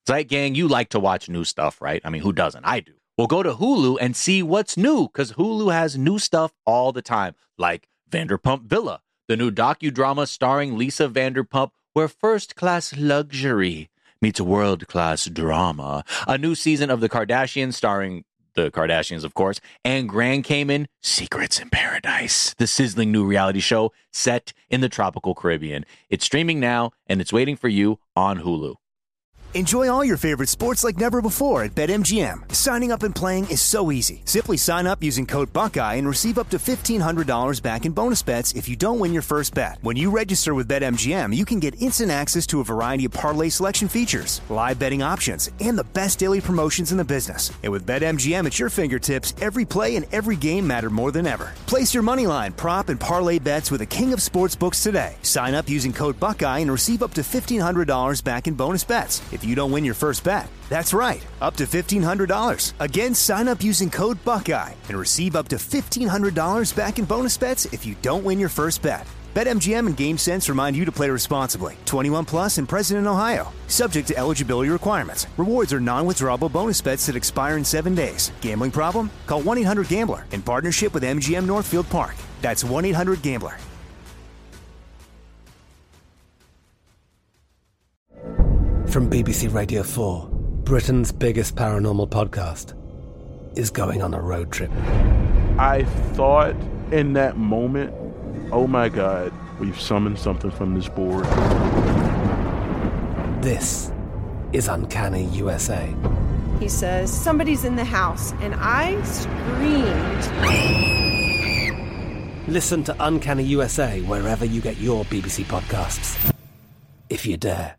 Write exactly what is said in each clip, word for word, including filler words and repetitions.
Zeit Gang, you like to watch new stuff, right? I mean, who doesn't? I do. Well, go to Hulu and see what's new, because Hulu has new stuff all the time, like Vanderpump Villa, the new docudrama starring Lisa Vanderpump, where first-class luxury meets world-class drama. A new season of The Kardashians starring the Kardashians, of course, and Grand Cayman, Secrets in Paradise, the sizzling new reality show set in the tropical Caribbean. It's streaming now, and it's waiting for you on Hulu. Enjoy all your favorite sports like never before at BetMGM. Signing up and playing is so easy. Simply sign up using code Buckeye and receive up to fifteen hundred dollars back in bonus bets if you don't win your first bet. When you register with BetMGM, you can get instant access to a variety of parlay selection features, live betting options, and the best daily promotions in the business. And with BetMGM at your fingertips, every play and every game matter more than ever. Place your moneyline, prop, and parlay bets with the king of sportsbooks today. Sign up using code Buckeye and receive up to fifteen hundred dollars back in bonus bets if you don't win your first bet. That's right, up to fifteen hundred dollars. Again, sign up using code Buckeye and receive up to fifteen hundred dollars back in bonus bets if you don't win your first bet. BetMGM and GameSense remind you to play responsibly. twenty-one plus and present in Ohio. Subject to eligibility requirements. Rewards are non-withdrawable bonus bets that expire in seven days. Gambling problem? Call one eight hundred gambler in partnership with M G M Northfield Park. That's one eight hundred gambler. From B B C Radio four, Britain's biggest paranormal podcast is going on a road trip. I thought in that moment, oh my God, we've summoned something from this board. This is Uncanny U S A. He says, somebody's in the house, and I screamed. Listen to Uncanny U S A wherever you get your B B C podcasts, if you dare.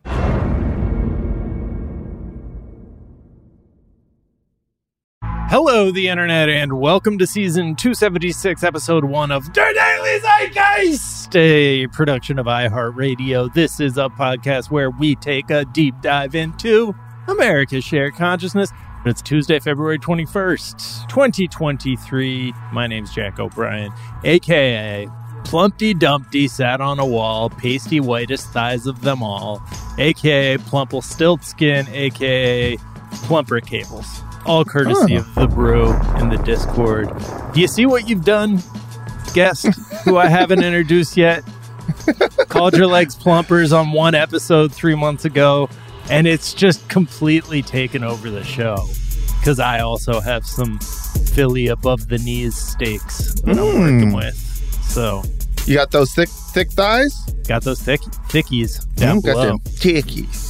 Hello, the internet, and welcome to season two seventy-six, episode one of Der Daily Zeitgeist, a production of iHeartRadio. This is a podcast where we take a deep dive into America's shared consciousness. It's Tuesday, February twenty-first, twenty twenty-three. My name's Jack O'Brien, a k a. Plumpty Dumpty sat on a wall, pasty whitest thighs of them all, a k a. Plumple Stiltskin, a k a. Plumper Cables. All courtesy oh. of the brew and the Discord. Do you see what you've done, guest, who I haven't introduced yet? Called your legs plumpers on one episode three months ago, and it's just completely taken over the show. Because I also have some Philly above the knees steaks that mm. I'm working with. So you got those thick, thick thighs? Got those thick, thickies down mm, below. Got them thickies.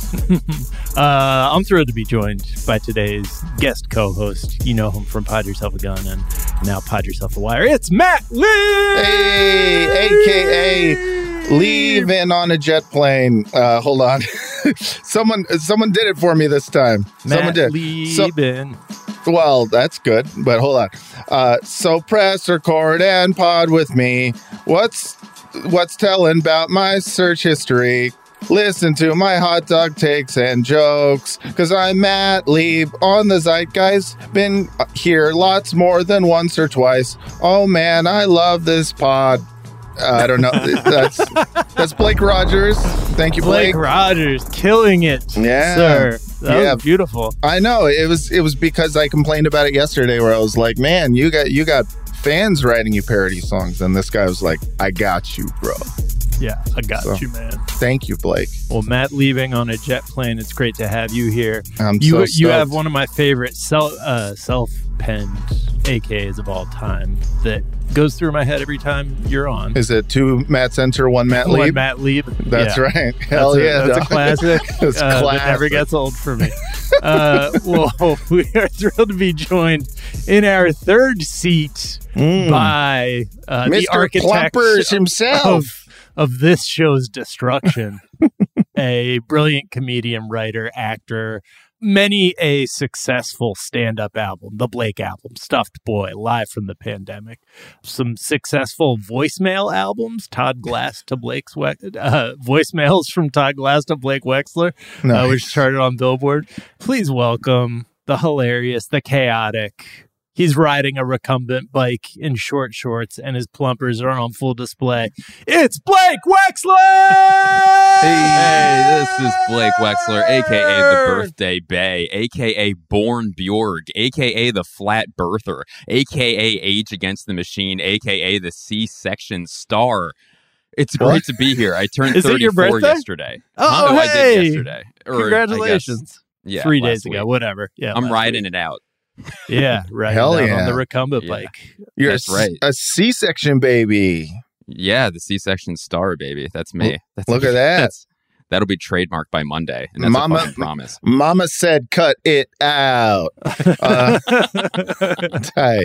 uh, I'm thrilled to be joined by today's guest co-host. You know him from Pod Yourself a Gun and now Pod Yourself a Wire. It's Matt Lee! Hey, a k a. Leaving on a jet plane. Uh, hold on. someone someone did it for me this time. Matt someone did. Leaving. So, well, that's good, but hold on. Uh, so press record and pod with me. What's what's telling about my search history? Listen to my hot dog takes and jokes, because I'm Matt Lieb on the Zeitgeist. Been here lots more than once or twice. Oh man, I love this pod. Uh, I don't know. That's that's Blake Rogers. Thank you, Blake. Blake Rogers, killing it, yeah, sir. That yeah. was beautiful. I know it was. It was because I complained about it yesterday, where I was like, "Man, you got you got fans writing you parody songs," and this guy was like, "I got you, bro." Yeah, I got so, you, man. Thank you, Blake. Well, Matt Leaving on a jet plane. It's great to have you here. I'm you, so You stoked. have one of my favorite self, uh, self-penned A Ks of all time that goes through my head every time you're on. Is it two Matt Center, one Matt Lieb? One Matt Lieb. That's yeah. right. Hell that's yeah. A, that's dog. a classic. That's uh, classic. That never gets old for me. uh, well, we are thrilled to be joined in our third seat mm. by uh, Mister the architect Plumpers himself. Of, of this show's destruction. A brilliant comedian, writer, actor, many a successful stand-up album, the Blake album, Stuffed Boy, Live from the Pandemic. Some successful voicemail albums, Todd Glass to Blake's we- uh, voicemails from Todd Glass to Blake Wexler, nice. uh, which charted on Billboard. Please welcome the hilarious, the chaotic, He's riding a recumbent bike in short shorts, and his plumpers are on full display. It's Blake Wexler! Hey, this is Blake Wexler, a k a. the Birthday Bay, a k a. Born Bjorg, a k a the Flat Birther, a k a. Age Against the Machine, a k a the C-Section Star. It's great What? to be here. I turned Is it your thirty-four birthday? yesterday. Oh, no, I hey! did yesterday. Or, Congratulations. I guess, yeah, Three last days ago, week. whatever. Yeah, I'm last riding week. it out. Yeah, right. Hell down yeah. on the recumbent Yeah. bike. You're That's a, right. a C-section baby. Yeah, the C-Section Star, baby. That's me. That's Look at that. That's, that'll be trademarked by Monday, and that's Mama- a fucking promise. Mama said, "Cut it out." Uh, tight.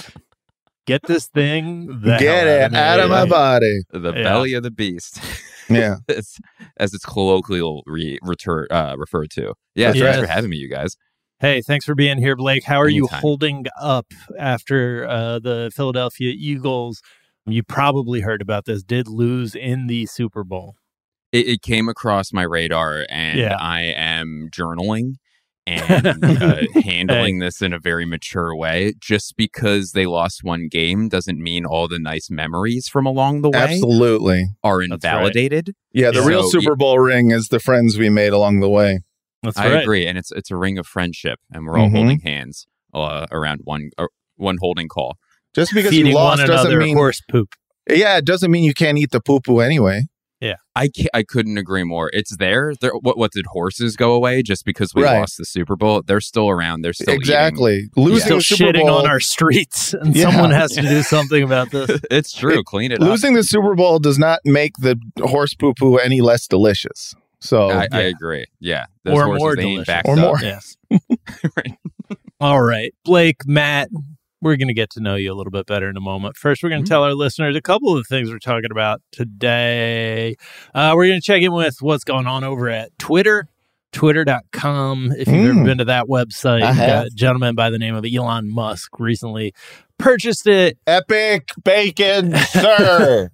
Get this thing. The Get hell it out of my me. body. The Yeah. belly of the beast. Yeah. as, as it's colloquially re- retur- uh, referred to. Yeah, That's thanks right. for having me, you guys. Hey, thanks for being here, Blake. How are you Anytime. holding up after uh, the Philadelphia Eagles? You probably heard about this. Did lose in the Super Bowl. It, it came across my radar, and Yeah. I am journaling and uh, handling this in a very mature way. Just because they lost one game doesn't mean all the nice memories from along the way Absolutely. are That's right. invalidated. Yeah, the Yeah. real So, Super Bowl ring is the friends we made along the way. That's I right. agree, and it's it's a ring of friendship, and we're all Mhm. holding hands uh, around one uh, one holding call. Just because Feeding you lost one doesn't another mean horse poop. yeah, it doesn't mean you can't eat the poo poo anyway. I ca- I couldn't agree more. It's there. there what what did horses go away just because we Right. lost the Super Bowl? They're still around. They're still eating. Exactly. Losing Still the Super shitting Bowl on our streets, and Yeah. someone has to do something about this. It's true. Clean it up. losing the Super Bowl does not make the horse poo poo any less delicious. So I, I Yeah. agree. Yeah, those Or horses, more they ain't delicious. backed Or up. more. Yes. Right. All right, Blake, Matt, we're going to get to know you a little bit better in a moment. First, we're going to tell our listeners a couple of the things we're talking about today. Uh, we're going to check in with what's going on over at Twitter, twitter dot com. If you've ever Mm. been to that website, I have. a gentleman by the name of Elon Musk recently purchased it. epic bacon, sir.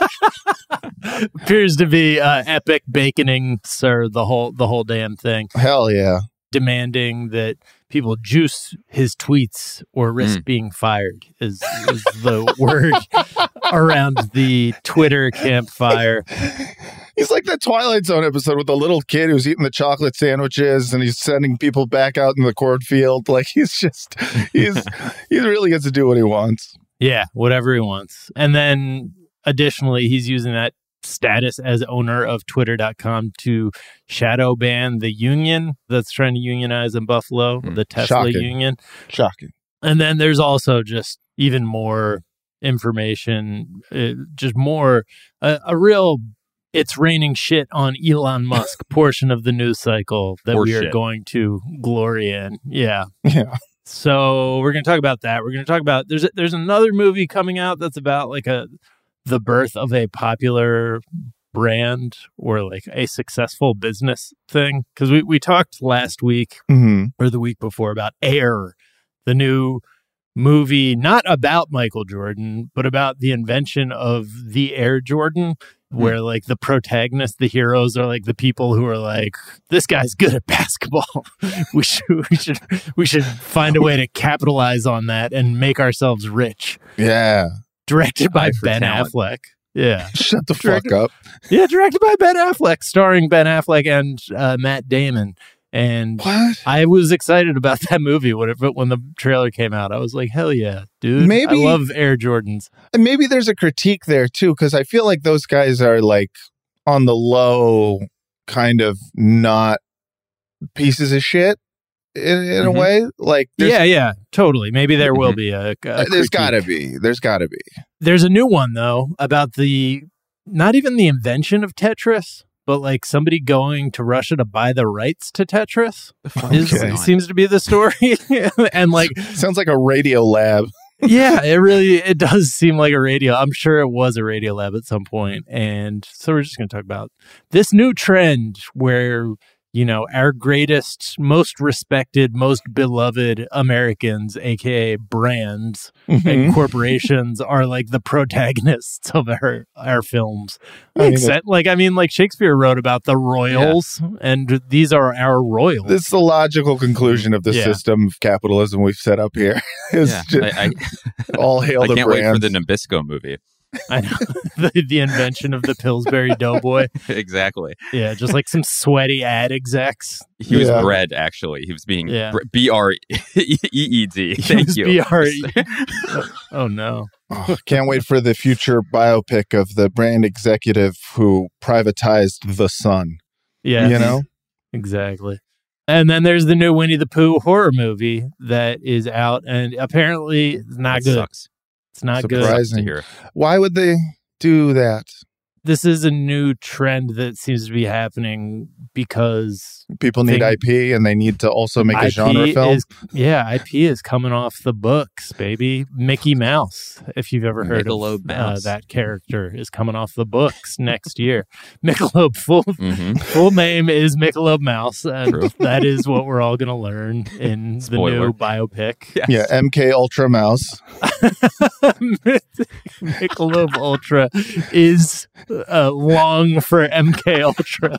Appears to be uh, epic baconing, sir, the whole the whole damn thing. Hell yeah. Demanding that people juice his tweets or risk being fired is, is the word around the Twitter campfire. He's like that Twilight Zone episode with the little kid who's eating the chocolate sandwiches and he's sending people back out in the cornfield. Like he's just he's he really gets to do what he wants. Yeah, whatever he wants. And then additionally, he's using that status as owner of twitter dot com to shadow ban the union that's trying to unionize in Buffalo, Hmm. the Tesla Shocking. union. Shocking. And then there's also just even more information, uh, just more, uh, a real it's raining shit on Elon Musk portion of the news cycle that Horse we are shit. going to glory in. Yeah. Yeah. So we're going to talk about that. We're going to talk about there's a, there's another movie coming out that's about like a the birth of a popular brand or like a successful business thing, because we, we talked last week hmm or the week before about Air, the new movie not about Michael Jordan but about the invention of the Air Jordan, where like the protagonists, the heroes, are like the people who are like, this guy's good at basketball. we should we should we should find a way to capitalize on that and make ourselves rich. Yeah. Directed by Eye for Ben talent. Affleck. Yeah. Shut the Directed- fuck up. Yeah, directed by Ben Affleck, starring Ben Affleck and uh, Matt Damon. And What? I was excited about that movie when, it, when the trailer came out. I was like, hell yeah, dude. Maybe- I love Air Jordans. And maybe there's a critique there too, because I feel like those guys are like on the low, kind of not pieces of shit in, in a Mhm. way. Like, there's, Yeah, yeah, totally. Maybe there will Mhm. be a, a uh, there's critique. got to be. There's got to be. There's a new one, though, about the, not even the invention of Tetris, but like somebody going to Russia to buy the rights to Tetris. Is, Okay. seems to be the story. And like, Sounds like a radio lab. yeah, it really, it does seem like a radio. I'm sure it was a radio lab at some point. And so we're just going to talk about this new trend where you know, our greatest, most respected, most beloved Americans, aka brands Mhm. and corporations, are like the protagonists of our our films. I mean, Makes sense. Like, I mean, like Shakespeare wrote about the royals, and these are our royals. This is the logical conclusion of the Yeah. system of capitalism we've set up here. It's Yeah, just I, all hail I, I the can't wait for brands. the Nabisco movie. I know the, the invention of the Pillsbury Doughboy. Exactly. Yeah, just like some sweaty ad execs. He was Yeah. bred, actually. He was being Yeah. br- B R E E D. He Thank was you. B R E. Oh no. Oh, can't wait for the future biopic of the brand executive who privatized the Sun. Yeah. You know? Exactly. And then there's the new Winnie the Pooh horror movie that is out, and apparently it's not That good. sucks. It's not good. Surprising. To hear. Why would they do that? This is a new trend that seems to be happening because People need Thing- I P and they need to also make a I P genre film. is yeah, I P is coming off the books, baby. Mickey Mouse, if you've ever heard Michelob of uh, Mouse. that character, is coming off the books next year. Michelob full hmm full name is Michelob Mouse, and True. that is what we're all going to learn in Spoiler. the new biopic. Yes. Yeah, M K Ultra Mouse. Michelob Ultra is uh, long for M K Ultra.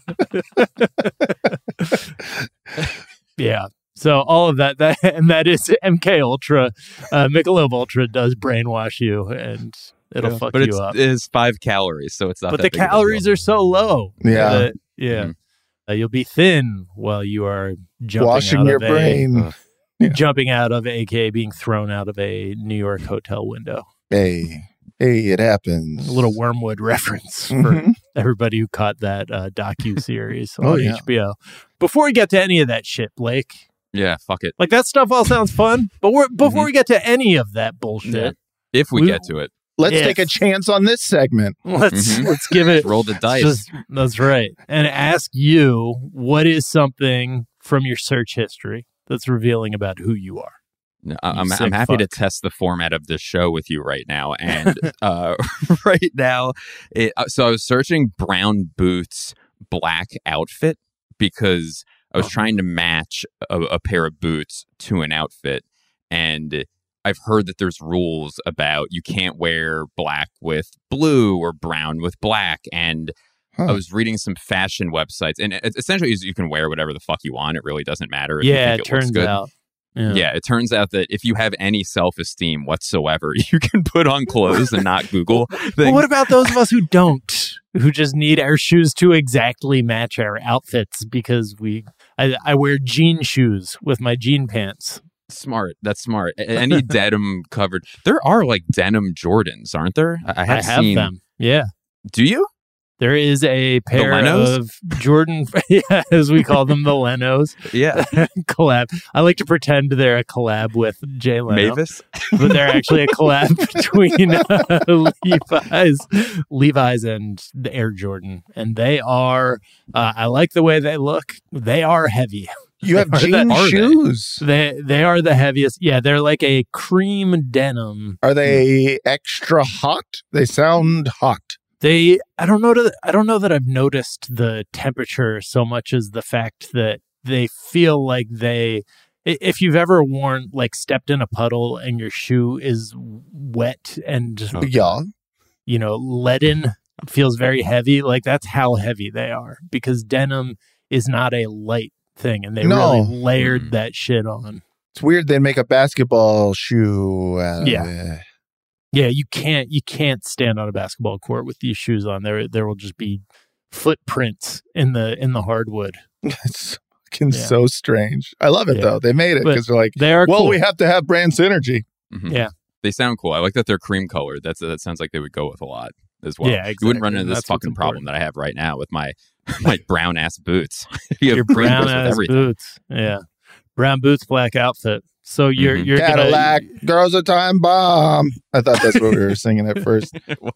Yeah. So all of that, that and that is M K Ultra. Uh, Michelob Ultra does brainwash you, and it'll Yeah. fuck But you it's, up. it's five calories, so it's not But that the big of a calories deal. are so low. Yeah. that- yeah. Mhm. Uh, you'll be thin while you are jumping Washing out your of brain. Ugh. Yeah. jumping out of, aka being thrown out of a New York hotel window. Hey, hey, it happens. A little Wormwood reference for Mhm. everybody who caught that uh, docu series Oh, on yeah. H B O. Before we get to any of that shit, Blake, Yeah, fuck it. like that stuff all sounds fun, but we're, before Mhm. we get to any of that bullshit, Yeah. If we We- get to it, Let's Yes. take a chance on this segment. let's Mhm. let's give it. roll the dice. Just, that's right, and ask you what is something from your search history that's revealing about who you are. No, I- You I'm, sick I'm happy to fuck. test the format of this show with you right now. And uh, right now, it, uh, so I was searching brown boots, black outfit because I was trying to match a, a pair of boots to an outfit. And I've heard that there's rules about you can't wear black with blue or brown with black. And Huh. I was reading some fashion websites, and it, essentially you can wear whatever the fuck you want. It really doesn't matter. If you Yeah, think it it looks turns good. out. Yeah, it turns out that if you have any self-esteem whatsoever, you can put on clothes and not Google things. But what about those of us who don't, who just need our shoes to exactly match our outfits? Because we, I, I wear jean shoes with my jean pants. Smart. That's smart. A- Any denim covered. There are like denim Jordans, aren't there? I I have, I have seen. them. Yeah. Do you? There is a pair Lenos? of Jordan, yeah, as we call them, the Lenos Yeah. collab. I like to pretend they're a collab with Jay Leno, Mavis. but they're actually a collab between uh, Levi's, Levi's and the Air Jordan, and they are. Uh, I like the way they look. They are heavy. You have Are they- jean are they? shoes. They they are the heaviest. Yeah, they're like a cream denim. Are they extra hot? They sound hot. They I don't know that I don't know that I've noticed the temperature so much as the fact that they feel like they i- if you've ever worn like stepped in a puddle and your shoe is wet and Yeah. you know leaden, feels very heavy, like that's how heavy they are, because denim is not a light thing, and they No. really layered Mm. that shit on. It's weird they make a basketball shoe out of Yeah. it. Yeah, you can't you can't stand on a basketball court with these shoes on. There there will just be footprints in the in the hardwood. It's fucking Yeah. so strange. I love it Yeah. though. They made it But because they're like, They are well, cool. we have to have brand synergy. Mhm. Yeah. They sound cool. I like that they're cream colored. That's that sounds like they would go with a lot as well. Yeah, You wouldn't run exactly. into this That's what's fucking problem important. that I have right now with my my brown ass boots. you have Your cream brown goes with ass everything. boots. Yeah. Brown boots, black outfit. So you're Mhm. you're Cadillac, gonna girls a time bomb. I thought that's what we were singing at first.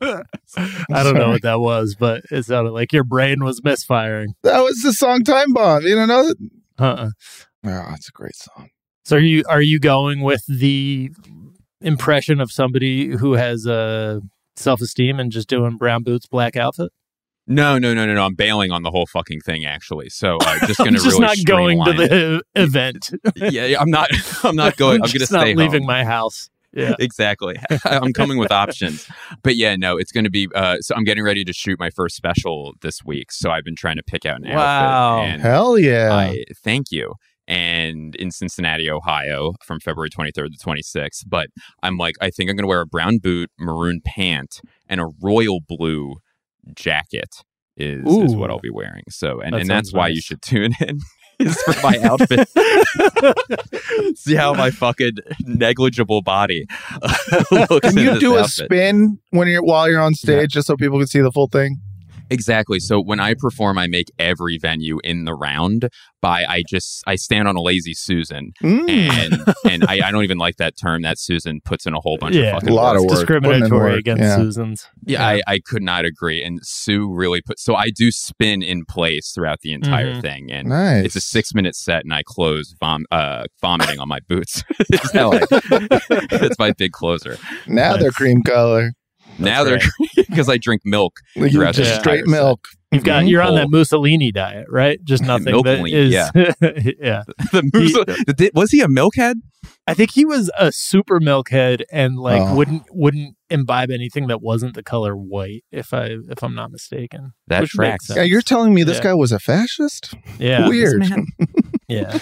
I don't know what that was, but it sounded like your brain was misfiring. That was the song Time Bomb. You don't know that? Uh-uh. Oh, it's a great song. So are you are you going with the impression of somebody who has uh, self esteem and just doing brown boots, black outfit? No, no, no, no, no. I'm bailing on the whole fucking thing, actually. So uh, just going to just really not going to streamline the event. Yeah, yeah, I'm not. I'm not going. I'm, I'm going to just stay not leaving home. my house. Yeah, exactly. I'm coming with options. But yeah, no, it's going to be. Uh, so I'm getting ready to shoot my first special this week. So I've been trying to pick out an Wow. outfit. And Hell yeah! I thank you. And in Cincinnati, Ohio, from February twenty-third to twenty-sixth. But I'm like, I think I'm going to wear a brown boot, maroon pant, and a royal blue jacket. Is, is what I'll be wearing. So, and, That and that's sounds why nice. you should tune in. Is for my outfit. See how my fucking negligible body uh, looks. Can in you this do a outfit. spin when you're while you're on stage, just so people can see the full thing? Exactly. So when I perform, I make every venue in the round by I just I stand on a lazy Susan, Mm. and and I, I don't even like that term. That Susan puts in a whole bunch Yeah. of fucking A lot of work. work. discriminatory Putting in work, against yeah. Susans. Yeah, I, I could not agree. And Sue really put so I do spin in place throughout the entire Mhm. thing, and Nice. it's a six minute set, and I close vom- uh, vomiting on my boots. It's how I- That's my big closer. Now Nice. they're cream color. Now they're because I drink milk You throughout the just Yeah. straight entire set. milk. You've got Mhm. you're on that Whole- Mussolini diet, right? Just nothing Milk that lean, is. yeah. yeah. The Musso- did- was he a milkhead? I think he was a super milkhead and like Oh. wouldn't wouldn't imbibe anything that wasn't the color white. If I if I'm not mistaken, That Which tracks. makes Yeah, sense. you're telling me this Yeah. guy was a fascist? Yeah, Weird. This, man, yeah.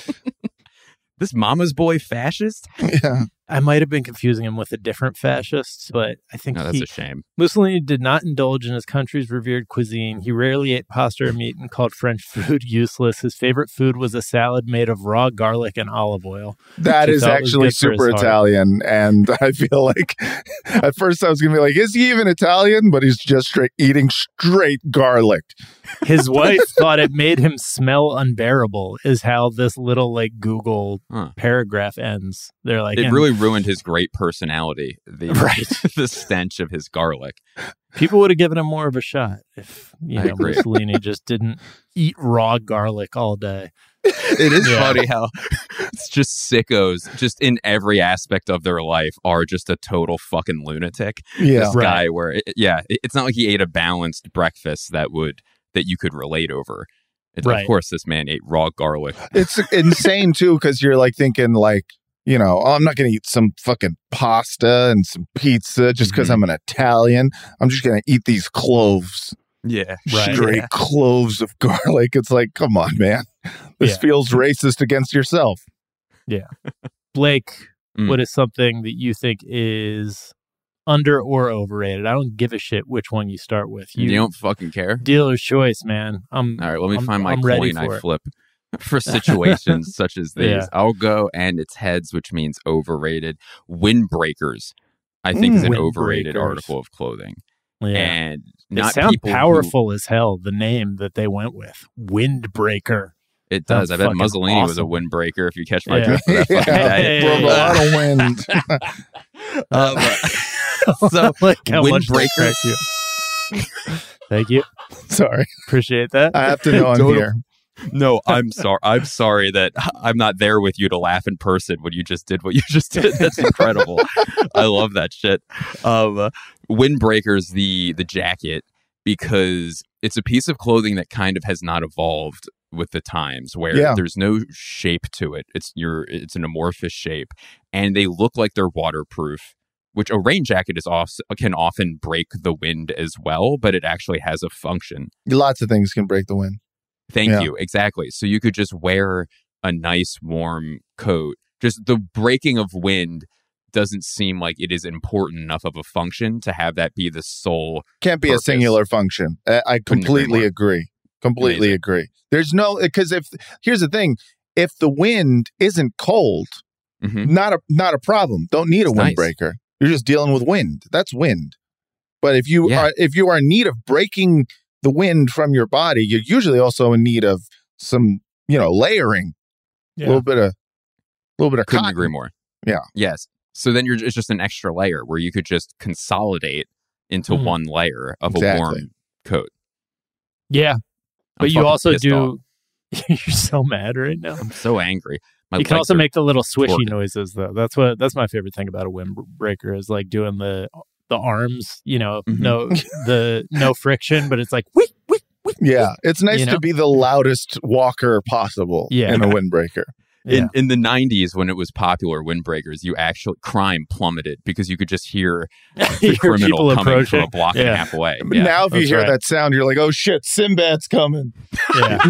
this mama's boy fascist? Yeah. I might have been confusing him with a different fascist, but I think No, that's he, a shame. Mussolini did not indulge in his country's revered cuisine. He rarely ate pasta or meat and called French food useless. His favorite food was a salad made of raw garlic and olive oil. That He is thought it was actually good for his super heart. Italian. And I feel like at first I was going to be like, is he even Italian? But he's just straight eating straight garlic. His wife thought it made him smell unbearable, is how this little like Google Huh. paragraph ends. They're like, It and really ruined his great personality. The Right. the stench of his garlic. people would have given him more of a shot if you I know agree. Mussolini just didn't eat raw garlic all day. It is Yeah. funny how it's just sickos, just in every aspect of their life, are just a total fucking lunatic. Yeah. This Right. guy, where it, yeah, it- it's not like he ate a balanced breakfast that would that you could relate over. It's, Right. Of course, this man ate raw garlic. It's insane too, because you're like thinking like, you know, oh, I'm not going to eat some fucking pasta and some pizza just because Mhm. I'm an Italian. I'm just going to eat these cloves, Yeah, Right. straight Yeah. cloves of garlic. It's like, come on, man. This Yeah. feels racist against yourself. Blake, Mm. what is something that you think is under or overrated? I don't give a shit which one you start with. You, don't fucking care. dealer's choice, man. I'm All right, let me I'm- find my I'm ready coin I for it. flip for situations such as these. Yeah. I'll go and it's heads, which means overrated. Windbreakers, I think, is an Mm. overrated Windbreakers. article of clothing. yeah. And They not sound people who- powerful as hell. The name that they went with, Windbreaker. it does. Sounds I bet fucking Mussolini was a awesome. windbreaker, if you catch my Yeah. drift. For that fucking Yeah. day. Broke a lot of wind. Um, so like how much that windbreakers. cracks you. Thank you. Sorry. Appreciate that. I have to know I'm Total- here. No, I'm sorry. I'm sorry that I'm not there with you to laugh in person when you just did what you just did. That's incredible. I love that shit. Um, uh, Windbreakers, the the jacket, because it's a piece of clothing that kind of has not evolved with the times, where Yeah. there's no shape to it. It's your it's an amorphous shape, and they look like they're waterproof. Which a rain jacket is off, can often break the wind as well, but it actually has a function. Lots of things can break the wind. Thank Yeah. you. Exactly. So you could just wear a nice warm coat. Just the breaking of wind doesn't seem like it is important enough of a function to have that be the sole. Can't be Purpose. a singular function. I, I Couldn't agree completely more. agree. Completely Amazing. agree. There's no, because if, here's the thing, if the wind isn't cold, Mhm. not a not a problem. Don't need a It's nice. windbreaker. You're just dealing with wind. That's wind. But if you Yeah. are if you are in need of breaking the wind from your body, you're usually also in need of some, you know, layering. A Yeah. little bit of a little bit of Couldn't cotton. agree more. Yeah. Yes. So then you're it's just an extra layer where you could just consolidate into Mhm. one layer of Exactly. a warm coat. Yeah. I'm But you fucking also pissed do. off. You're so mad right now. I'm so angry. My You can legs also are- make the little swishy twerking. noises though. That's what that's my favorite thing about a windbreaker is like doing the the arms, you know, Mhm. no the no friction, but it's like whee, whee, whee. Yeah, it's nice You know? to be the loudest walker possible Yeah. in a windbreaker. Yeah. In in the nineties, when it was popular, windbreakers, you actually crime plummeted because you could just hear the Hear criminal people coming from approaching. a block and Yeah. a half away. But Yeah. now, if you that's hear right. that sound, you're like, "Oh shit, Sinbad's coming!" Yeah.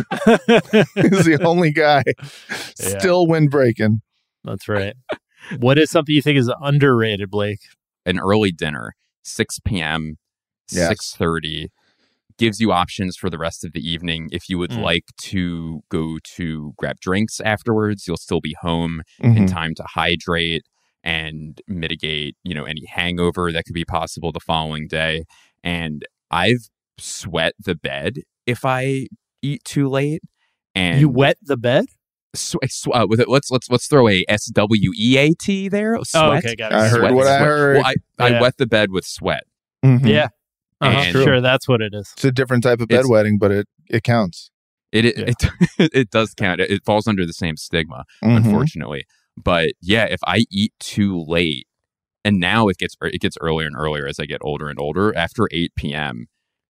He's the only guy Yeah. still windbreaking. That's right. What is something you think is underrated, Blake? An early dinner, six p.m., Yes. six thirty, gives you options for the rest of the evening. If you would Mm. like to go to grab drinks afterwards, you'll still be home Mhm. in time to hydrate and mitigate, you know, any hangover that could be possible the following day. And I've sweat the bed if I eat too late. And You wet the bed? sw- sw- uh, with it, let's let's let's throw a S W E A T there. Sweat. Oh, okay, got it. I heard Sweat, what I sweat. heard. Well, I, I Yeah. wet the bed with sweat. Mhm. Yeah. Uh-huh. And- Sure, that's what it is. It's a different type of It's- bedwetting, but it it counts. It it, Yeah. it, it does count. It, it falls under the same stigma, Mhm. unfortunately. But yeah, if I eat too late, and now it gets it gets earlier and earlier as I get older and older. After eight p.m.,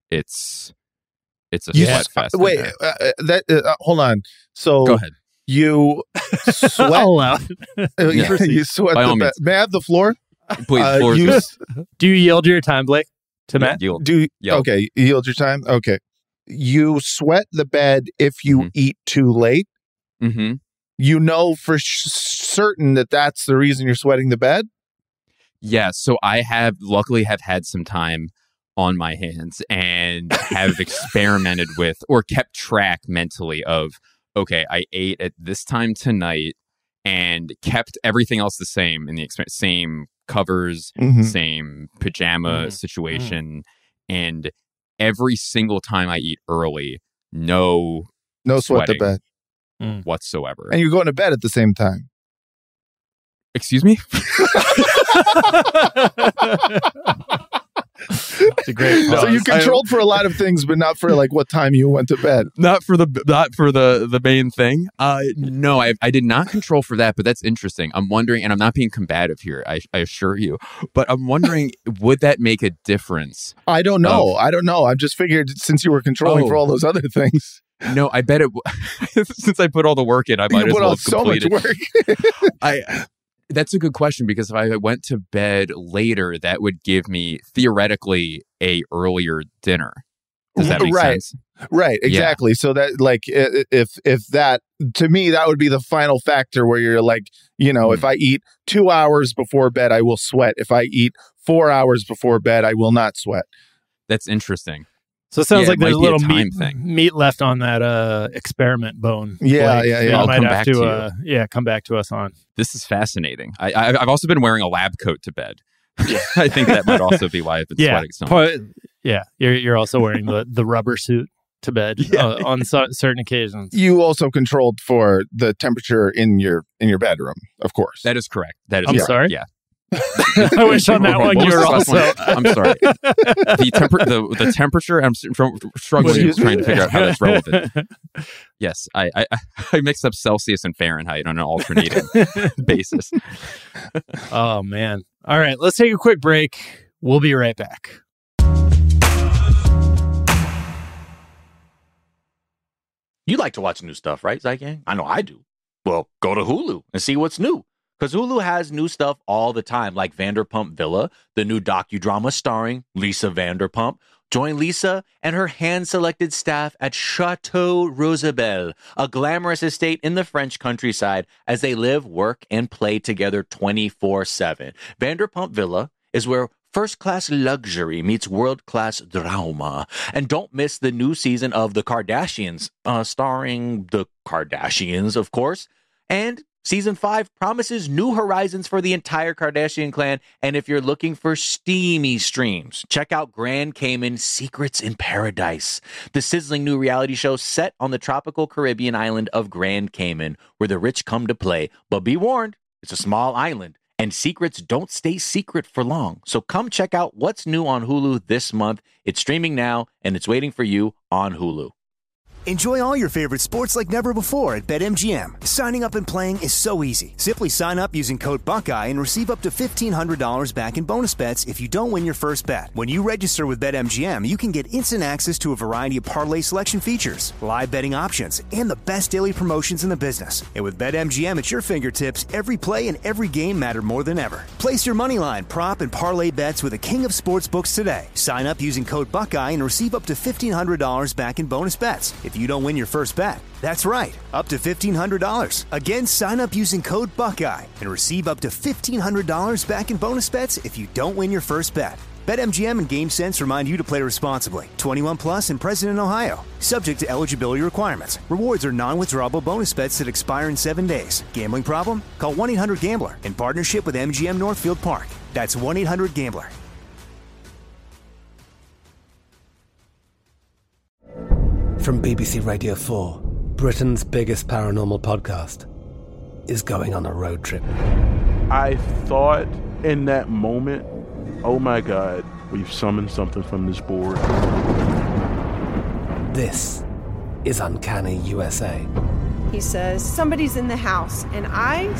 it's it's a You sweat s- fest. in Wait, there. uh, uh, that uh, hold on. So Go ahead. you sweat. All out. uh, Yeah. You sweat By the all bed. means. May I have the floor? Please, Uh, floor is you yours. s- Do you yield your time, Blake, to Matt? Yield. do Yep. okay. You yield your time. Okay. You sweat the bed if you Mhm. eat too late. Mm-hmm. You know for sh- certain that that's the reason you're sweating the bed. Yeah, so I have luckily have had some time on my hands and have experimented with or kept track mentally of, okay, I ate at this time tonight and kept everything else the same in the exp- same covers, Mhm. same pajama Mhm. situation. And every single time I eat early, no No sweat the Sweating. bed, whatsoever. and you're going to bed at the same time. Excuse me? It's a great So pause. you controlled for a lot of things, but not for like what time you went to bed. not for the not for the the main thing. Uh, no, I I did not control for that, but that's interesting. I'm wondering, and I'm not being combative here. I I assure you, but I'm wondering, would that make a difference? I don't know. I don't know. I just figured since you were controlling Oh. for all those other things, No, I bet it. w- Since I put all the work in, I might you as put well on have so much completed. work. I. That's a good question because if I went to bed later, that would give me theoretically a earlier dinner. Does that make Right. sense? Right, exactly. So that like i- if if that to me that would be the final factor where you're like, you know, Hmm. if I eat two hours before bed, I will sweat. If I eat four hours before bed, I will not sweat. That's interesting. So it sounds Yeah, like it there's a might be a little time meat, thing. meat left on that uh, experiment bone. Yeah, Blake, yeah, that yeah. You I'll might come have back to, to you. uh, yeah, come back to us on. This is fascinating. I, I I've also been wearing a lab coat to bed. I think that might also be why I've been Yeah, sweating so much. po- yeah. You're you're also wearing the, the rubber suit to bed Yeah. uh, on so- certain occasions. You also controlled for the temperature in your in your bedroom, of course. That is correct. That is I'm correct. sorry? Yeah. I wish on that What one was you the were last also. one? I'm sorry. The, temper- the, the temperature, I'm s- tr- struggling Excuse me? trying to figure out how that's relevant. Yes, I, I, I mixed up Celsius and Fahrenheit on an alternating basis. Oh man! All right, let's take a quick break. We'll be right back. You like to watch new stuff, right, Zygang? I know I do. Well, go to Hulu and see what's new. Because Hulu has new stuff all the time, like Vanderpump Villa, the new docudrama starring Lisa Vanderpump. Join Lisa and her hand-selected staff at Chateau Rosabelle, a glamorous estate in the French countryside, as they live, work, and play together twenty-four seven. Vanderpump Villa is where first-class luxury meets world-class drama. And don't miss the new season of The Kardashians, uh, starring the Kardashians, of course. And season five promises new horizons for the entire Kardashian clan. And if you're looking for steamy streams, check out Grand Cayman Secrets in Paradise, the sizzling new reality show set on the tropical Caribbean island of Grand Cayman, where the rich come to play. But be warned, it's a small island, and secrets don't stay secret for long. So come check out what's new on Hulu this month. It's streaming now, and it's waiting for you on Hulu. Enjoy all your favorite sports like never before at BetMGM. Signing up and playing is so easy. Simply sign up using code Buckeye and receive up to fifteen hundred dollars back in bonus bets if you don't win your first bet. When you register with BetMGM, you can get instant access to a variety of parlay selection features, live betting options, and the best daily promotions in the business. And with BetMGM at your fingertips, every play and every game matter more than ever. Place your moneyline, prop, and parlay bets with the king of sportsbooks today. Sign up using code Buckeye and receive up to fifteen hundred dollars back in bonus bets if you don't win your first bet. That's right, up to fifteen hundred dollars. Again, sign up using code Buckeye and receive up to fifteen hundred dollars back in bonus bets if you don't win your first bet. BetMGM and GameSense remind you to play responsibly. twenty-one plus and present in Ohio. Subject to eligibility requirements. Rewards are non-withdrawable bonus bets that expire in seven days. Gambling problem? Call one eight hundred gambler in partnership with M G M Northfield Park. That's one eight hundred gambler. From B B C Radio four, Britain's biggest paranormal podcast is going on a road trip. I thought in that moment, oh my God, we've summoned something from this board. This is Uncanny U S A. He says, somebody's in the house, and I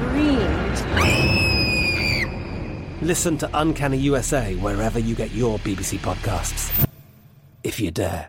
screamed. Listen to Uncanny U S A wherever you get your B B C podcasts, if you dare.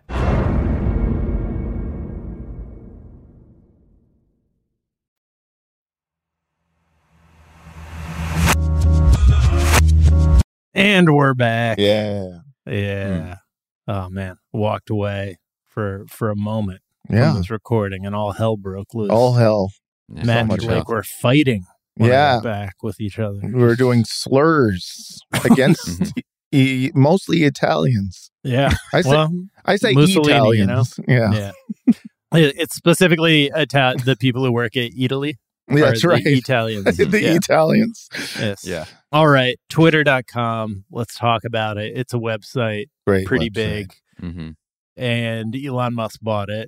And we're back. Yeah. Yeah. Mm. Oh, man. Walked away for for a moment yeah. from this recording, and all hell broke loose. All hell. Yeah, Matt so and Blake were fighting yeah. back with each other. We were doing slurs against e- mostly Italians. Yeah. I say, well, I say Mussolini, Italians. You know? Yeah. yeah. It's specifically Ita- the people who work at Italy. Yeah, that's right. The Italians. the yeah. Italians. Yes. Yeah. All right. Twitter dot com. Let's talk about it. It's a website. Great pretty website. big. Mm-hmm. And Elon Musk bought it.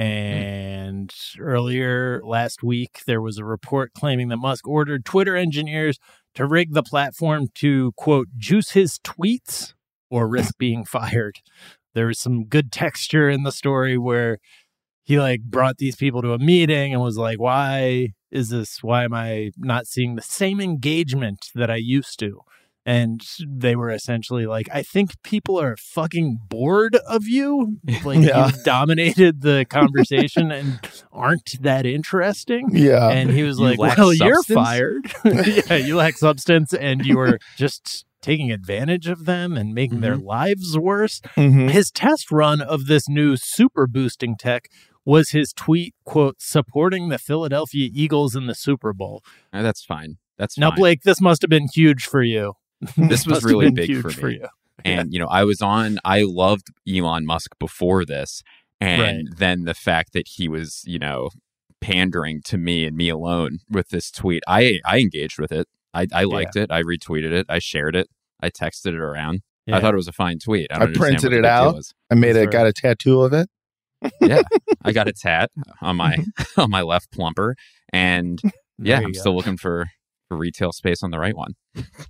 And mm. earlier last week, there was a report claiming that Musk ordered Twitter engineers to rig the platform to, quote, juice his tweets or risk being fired. There was some good texture in the story where he like brought these people to a meeting and was like, why is this? Why am I not seeing the same engagement that I used to? And they were essentially like, I think people are fucking bored of you. Like yeah. you've dominated the conversation and aren't that interesting. Yeah. And he was you like, well, substance? You're fired. Yeah, you lack substance and you were just taking advantage of them and making mm-hmm. their lives worse. Mm-hmm. His test run of this new super boosting tech was his tweet, quote, supporting the Philadelphia Eagles in the Super Bowl. Oh, that's fine. That's now, fine. Blake, this must have been huge for you. This was really big for me. For you. And, yeah. you know, I was on, I loved Elon Musk before this. And right. then the fact that he was, you know, pandering to me and me alone with this tweet, I, I engaged with it. I, I liked yeah. it. I retweeted it. I shared it. I texted it around. Yeah. I thought it was a fine tweet. I, don't I printed it out. Was. I made That's a, right. got a tattoo of it. Yeah, I got a tat on my on my left plumper, and yeah, I'm go. still looking for, for retail space on the right one.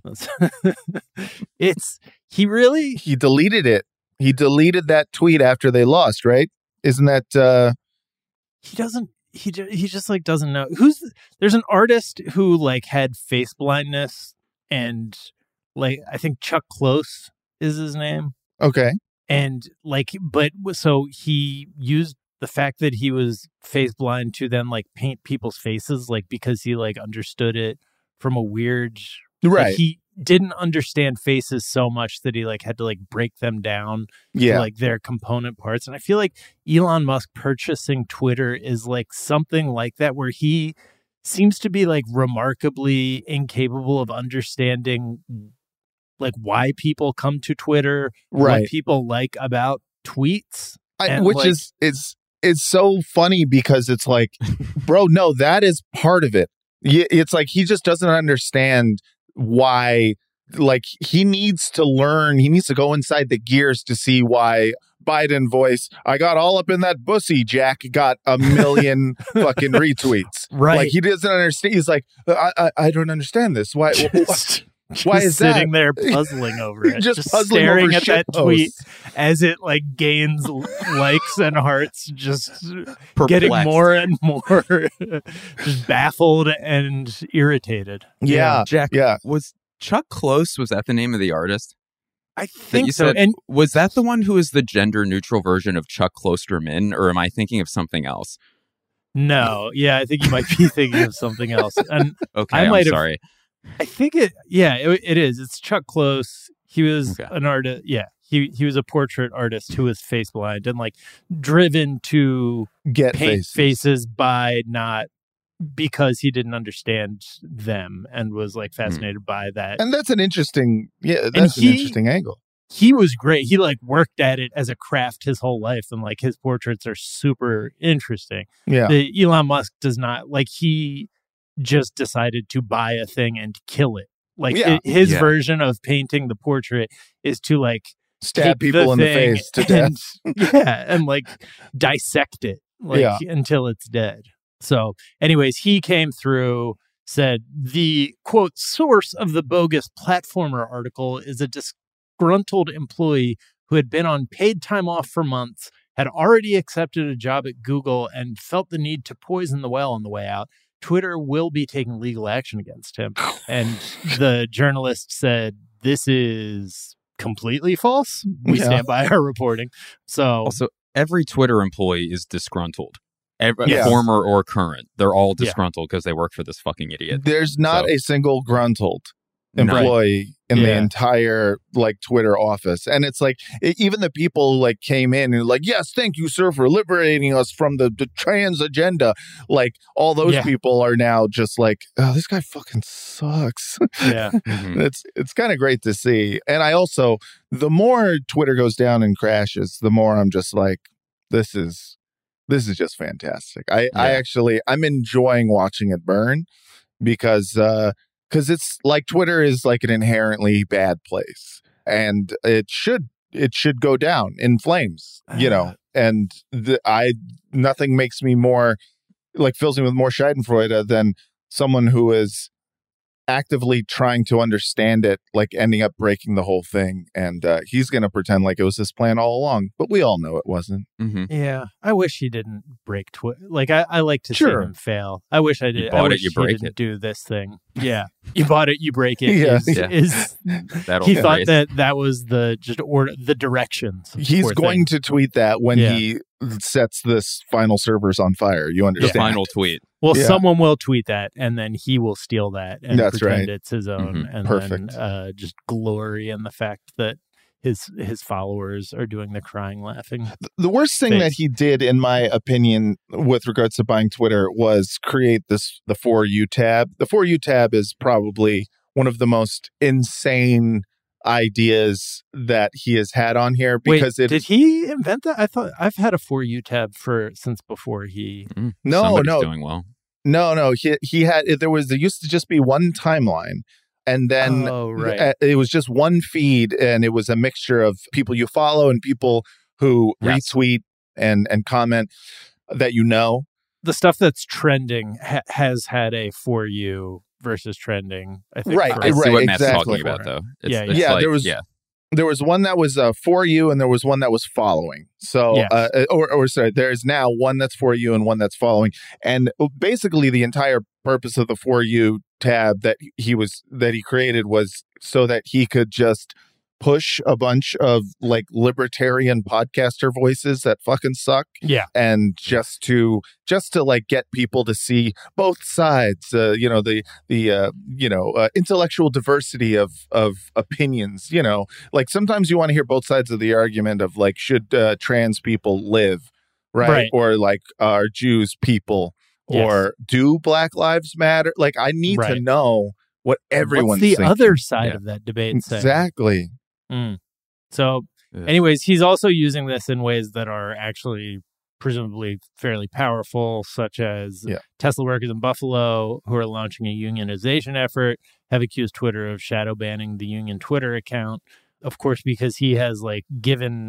It's he really he deleted it. He deleted that tweet after they lost, right? Isn't that uh he doesn't he he just like doesn't know who's there's an artist who like had face blindness, and like I think Chuck Close is his name. Okay. And like, but so he used the fact that he was face blind to then like paint people's faces, like because he like understood it from a weird, right. Like, he didn't understand faces so much that he like had to like break them down yeah. to like their component parts. And I feel like Elon Musk purchasing Twitter is like something like that, where he seems to be like remarkably incapable of understanding like why people come to Twitter, right. what people like about tweets. I, which like, is, it's, it's so funny because it's like, bro, no, that is part of it. It's like, he just doesn't understand why, like he needs to learn, he needs to go inside the gears to see why Biden voice, I got all up in that pussy, Jack, got a million fucking retweets. Right. Like he doesn't understand. He's like, I, I, I don't understand this. Why? Just, Why is that? Sitting there puzzling over it, Just just, puzzling staring over at that shitposts. tweet as it like gains l- likes and hearts, just getting Perplexed. more and more just baffled and irritated. Yeah, Jack, yeah. was Chuck Close, was that the name of the artist? I That think you so. said, And was that the one who is the gender neutral version of Chuck Klosterman, or am I thinking of something else? no, yeah, I think you might be thinking of something else. And Okay, I I'm might have- sorry. I think it, yeah, it, it is. It's Chuck Close. He was Okay. an artist. Yeah, he he was a portrait artist who was face blind and like driven to Get paint faces. faces by not because he didn't understand them and was like fascinated by that. And that's an interesting, yeah, that's he- an interesting angle. He was great. He like worked at it as a craft his whole life, and like his portraits are super interesting. Yeah. The Elon Musk does not like he just decided to buy a thing and kill it. Like Yeah. i- his Yeah. version of painting the portrait is to like Stab take people in the thing face to death. and- yeah, and like dissect it like Yeah. until it's dead. So, anyways, he came through, said the quote source of the bogus platformer article is a disgruntled employee who had been on paid time off for months, had already accepted a job at Google, and felt the need to poison the well on the way out. Twitter will be taking legal action against him. And the journalist said, this is completely false. We Yeah. stand by our reporting. So, Also, every Twitter employee is disgruntled. Every, Yes. Former or current. They're all Yeah. disgruntled because they work for this fucking idiot. There's not So- a single gruntled No. employee in the Yeah. entire like Twitter office. And it's like e- even the people who, like came in and like, yes, thank you, sir, for liberating us from the, the trans agenda. Like all those Yeah. people are now just like, oh, this guy fucking sucks. yeah. Mhm. it's it's kind of great to see. And I also, the more Twitter goes down and crashes, the more I'm just like, this is this is just fantastic. I, I Yeah. actually I'm enjoying watching it burn because uh because it's like Twitter is like an inherently bad place, and it should it should go down in flames, you know. And the, I nothing makes me more like fills me with more Schadenfreude than someone who is actively trying to understand it, like ending up breaking the whole thing. And uh, he's going to pretend like it was his plan all along, but we all know it wasn't. Mhm. Yeah. I wish he didn't break Twitter. Like, I, I like to Sure. see him fail. I wish I did. I bought it, wish you he break didn't it. do this thing. Yeah. You bought it, you break it. Yeah. Is, Yeah. is That'll he be thought great. that that was the just order the directions. He's for going things. to tweet that when Yeah. he sets this final servers on fire. You The understand? final tweet. Well, Yeah. someone will tweet that, and then he will steal that and That's pretend right. it's his own, Mhm. and Perfect. then uh, just glory in the fact that his his followers are doing the crying, laughing. The worst thing Face. that he did, in my opinion, with regards to buying Twitter was create this the For You tab. The For You tab is probably one of the most insane ideas that he has had on here because Wait, it did he invent that? I thought I've had a For You tab for since before he. Mm. No, Somebody's no. doing well. no no he he had there was there used to just be one timeline, and then Oh, right. uh, it was just one feed, and it was a mixture of people you follow and people who Yes. retweet and and comment that you know. The stuff that's trending ha- has had a For You versus trending. I think. Right, for- I see right, what Matt's exactly. talking about, though. It's, Yeah, it's yeah, like- there was- yeah. There was one that was uh, For You, and there was one that was following. So, Yes. uh, or, or sorry, there is now one that's For You and one that's following. And basically, the entire purpose of the For You tab that he was that he created was so that he could just push a bunch of like libertarian podcaster voices that fucking suck, yeah. and just to just to like get people to see both sides, uh, you know, the the uh, you know uh, intellectual diversity of of opinions. You know, like sometimes you want to hear both sides of the argument of like, should uh, trans people live, right? Right. Or like, are Jews people, Yes. or do Black Lives Matter? Like, I need to Right. know what everyone's What's the thinking. other side Yeah. of that debate saying? Exactly. Mm. So, Yeah. anyways, he's also using this in ways that are actually presumably fairly powerful, such as Yeah. Tesla workers in Buffalo who are launching a unionization effort have accused Twitter of shadow banning the union Twitter account. Of course, because he has like given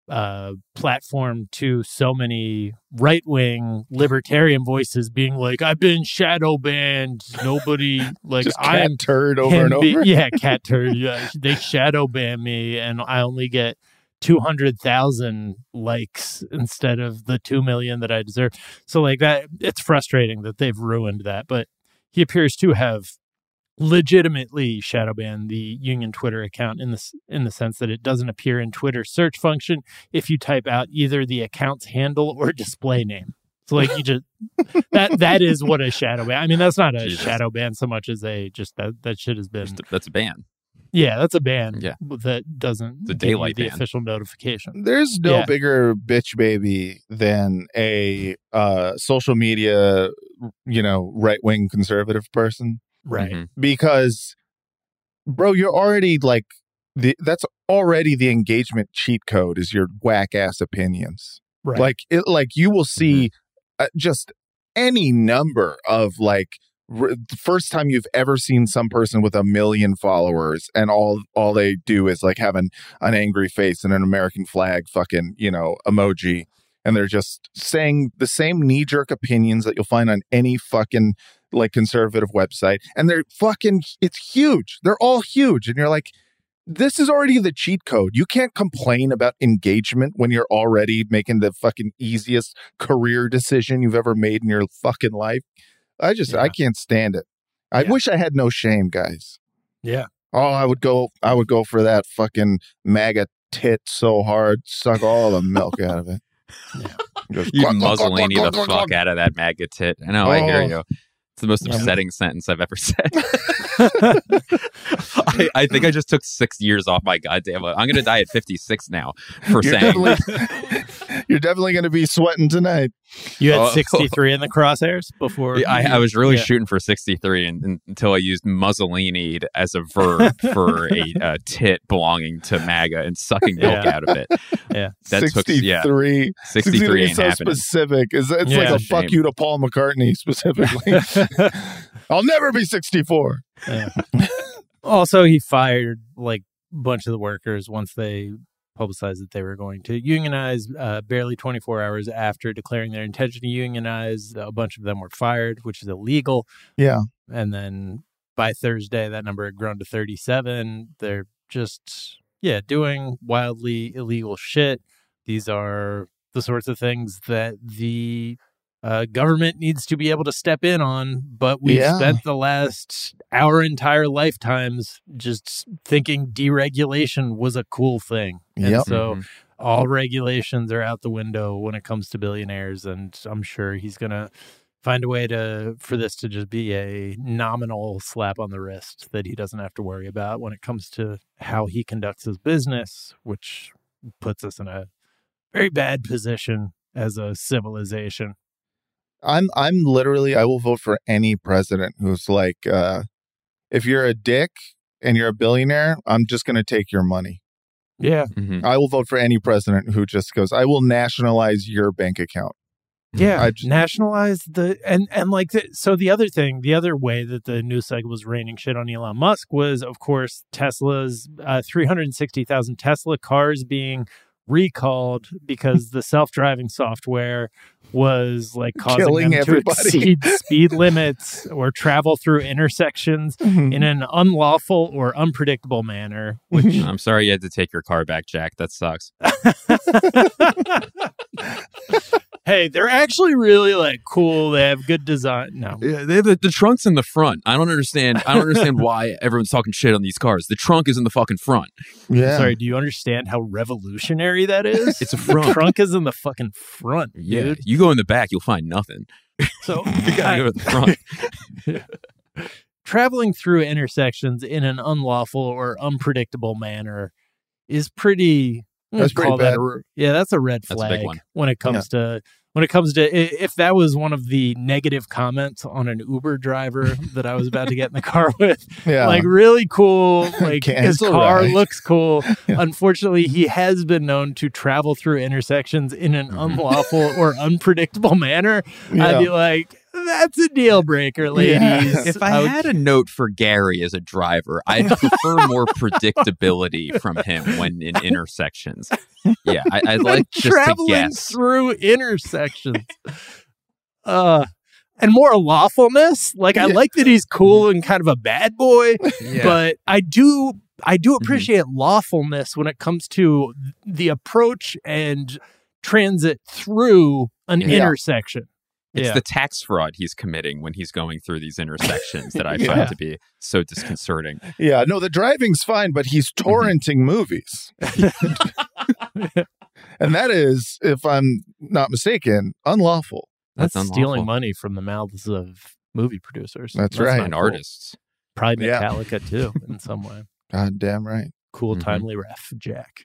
uh, platform to so many right-wing libertarian voices being like, I've been shadow banned. Nobody, like, Just cat I'm turd over and be- over. Yeah, cat turd. Yeah, they shadow ban me, and I only get two hundred thousand likes instead of the two million that I deserve. So, like, that, it's frustrating that they've ruined that. But he appears to have legitimately shadow banned the Union Twitter account in the, in the sense that it doesn't appear in Twitter search function if you type out either the account's handle or display name. So, like, you just, that that is what a shadow ban. I mean, that's not a Jesus. shadow ban so much as a, just that, that shit has been, Just- That's a ban. yeah, that's a ban. Yeah. That doesn't It's a give you daylight the ban. official notification. There's no Yeah. bigger bitch baby than a uh, social media, you know, right wing conservative person. Right. Mhm. Because, bro, you're already like, the, that's already the engagement cheat code is your whack ass opinions. Right. Like, it, like you will see uh, just any number of like, r- the first time you've ever seen some person with a million followers and all all they do is like have an, an angry face and an American flag fucking, you know, emoji. And they're just saying the same knee jerk opinions that you'll find on any fucking like conservative website. And they're fucking, it's huge. They're all huge. And you're like, this is already the cheat code. You can't complain about engagement when you're already making the fucking easiest career decision you've ever made in your fucking life. I just, Yeah. I can't stand it. I Yeah. wish I had no shame, guys. Yeah. Oh, I would go, I would go for that fucking MAGA tit so hard, suck all the milk out of it. Yeah. Just You glug, glug, glug, Mussolini glug, the glug, fuck glug. out of that MAGA tit. I know, I hear Oh. you. It's the most Yeah. upsetting sentence I've ever said. I, I think I just took six years off my goddamn life. I'm going to die at fifty-six now for You're saying. definitely, you're definitely going to be sweating tonight. You had Oh. sixty-three in the crosshairs before. I, I was really Yeah. shooting for sixty-three and, and, until I used Mussolini as a verb for a uh, tit belonging to MAGA and sucking milk Yeah. out of it. Yeah. That took yeah, sixty-three. sixty-three ain't so happening. specific. It's, it's Yeah. like a It's a fuck shame. you to Paul McCartney specifically. I'll never be sixty-four. Yeah. Also, he fired like a bunch of the workers once they publicized that they were going to unionize. Uh, barely twenty-four hours after declaring their intention to unionize, a bunch of them were fired, which is illegal. Yeah. And then by Thursday, that number had grown to thirty-seven. They're just, yeah, doing wildly illegal shit. These are the sorts of things that the uh, government needs to be able to step in on. But we've Yeah. spent the last our entire lifetimes just thinking deregulation was a cool thing. And Yep. so Mhm. all regulations are out the window when it comes to billionaires. And I'm sure he's going to find a way to for this to just be a nominal slap on the wrist that he doesn't have to worry about when it comes to how he conducts his business, which puts us in a very bad position as a civilization. I'm I'm literally I will vote for any president who's like, uh, if you're a dick and you're a billionaire, I'm just going to take your money. Yeah. Mhm. I will vote for any president who just goes, I will nationalize your bank account. Yeah, I just- nationalize the and and like the, so the other thing, the other way that the news cycle was raining shit on Elon Musk was, of course, Tesla's uh, three hundred sixty thousand Tesla cars being recalled because the self-driving software was like causing Killing them everybody. to exceed speed limits or travel through intersections in an unlawful or unpredictable manner. Which I'm sorry you had to take your car back, Jack. That sucks. hey, they're actually really like cool. They have good design. No, Yeah, they have the, the trunk's in the front. I don't understand. I don't understand why everyone's talking shit on these cars. The trunk is in the fucking front. Yeah. sorry. Do you understand how revolutionary that is? It's a The front. trunk is in the fucking front, Yeah, dude. you go in the back, you'll find nothing. So You gotta go to the front. traveling through intersections in an unlawful or unpredictable manner is pretty. I'm gonna That's pretty call that bad. a- yeah, that's a red That's a flag big one. when it comes to when it comes to i- if that was one of the negative comments on an Uber driver that I was about to get in the car with. Yeah. Like really cool. Like his Cancel car ride. looks cool. Unfortunately, he has been known to travel through intersections in an unlawful or unpredictable manner. I'd Yeah. be like, That's a deal breaker, ladies. Yeah. If I had a note for Gary as a driver, I'd prefer more predictability from him when in intersections. Yeah, I, I'd like just to traveling guess. through intersections. Uh, and more lawfulness. Like, I Yeah. like that he's cool and kind of a bad boy, Yeah. but I do, I do appreciate lawfulness when it comes to the approach and transit through an Yeah. intersection. It's Yeah. the tax fraud he's committing when he's going through these intersections that I Yeah. find to be so disconcerting. Yeah, no, the driving's fine, but he's torrenting movies. And that is, if I'm not mistaken, unlawful. That's, That's stealing unlawful. money from the mouths of movie producers. That's right. not And cool. artists. Probably Yeah. Metallica, too, in some way. God damn right. Cool, Mhm. timely ref, Jack.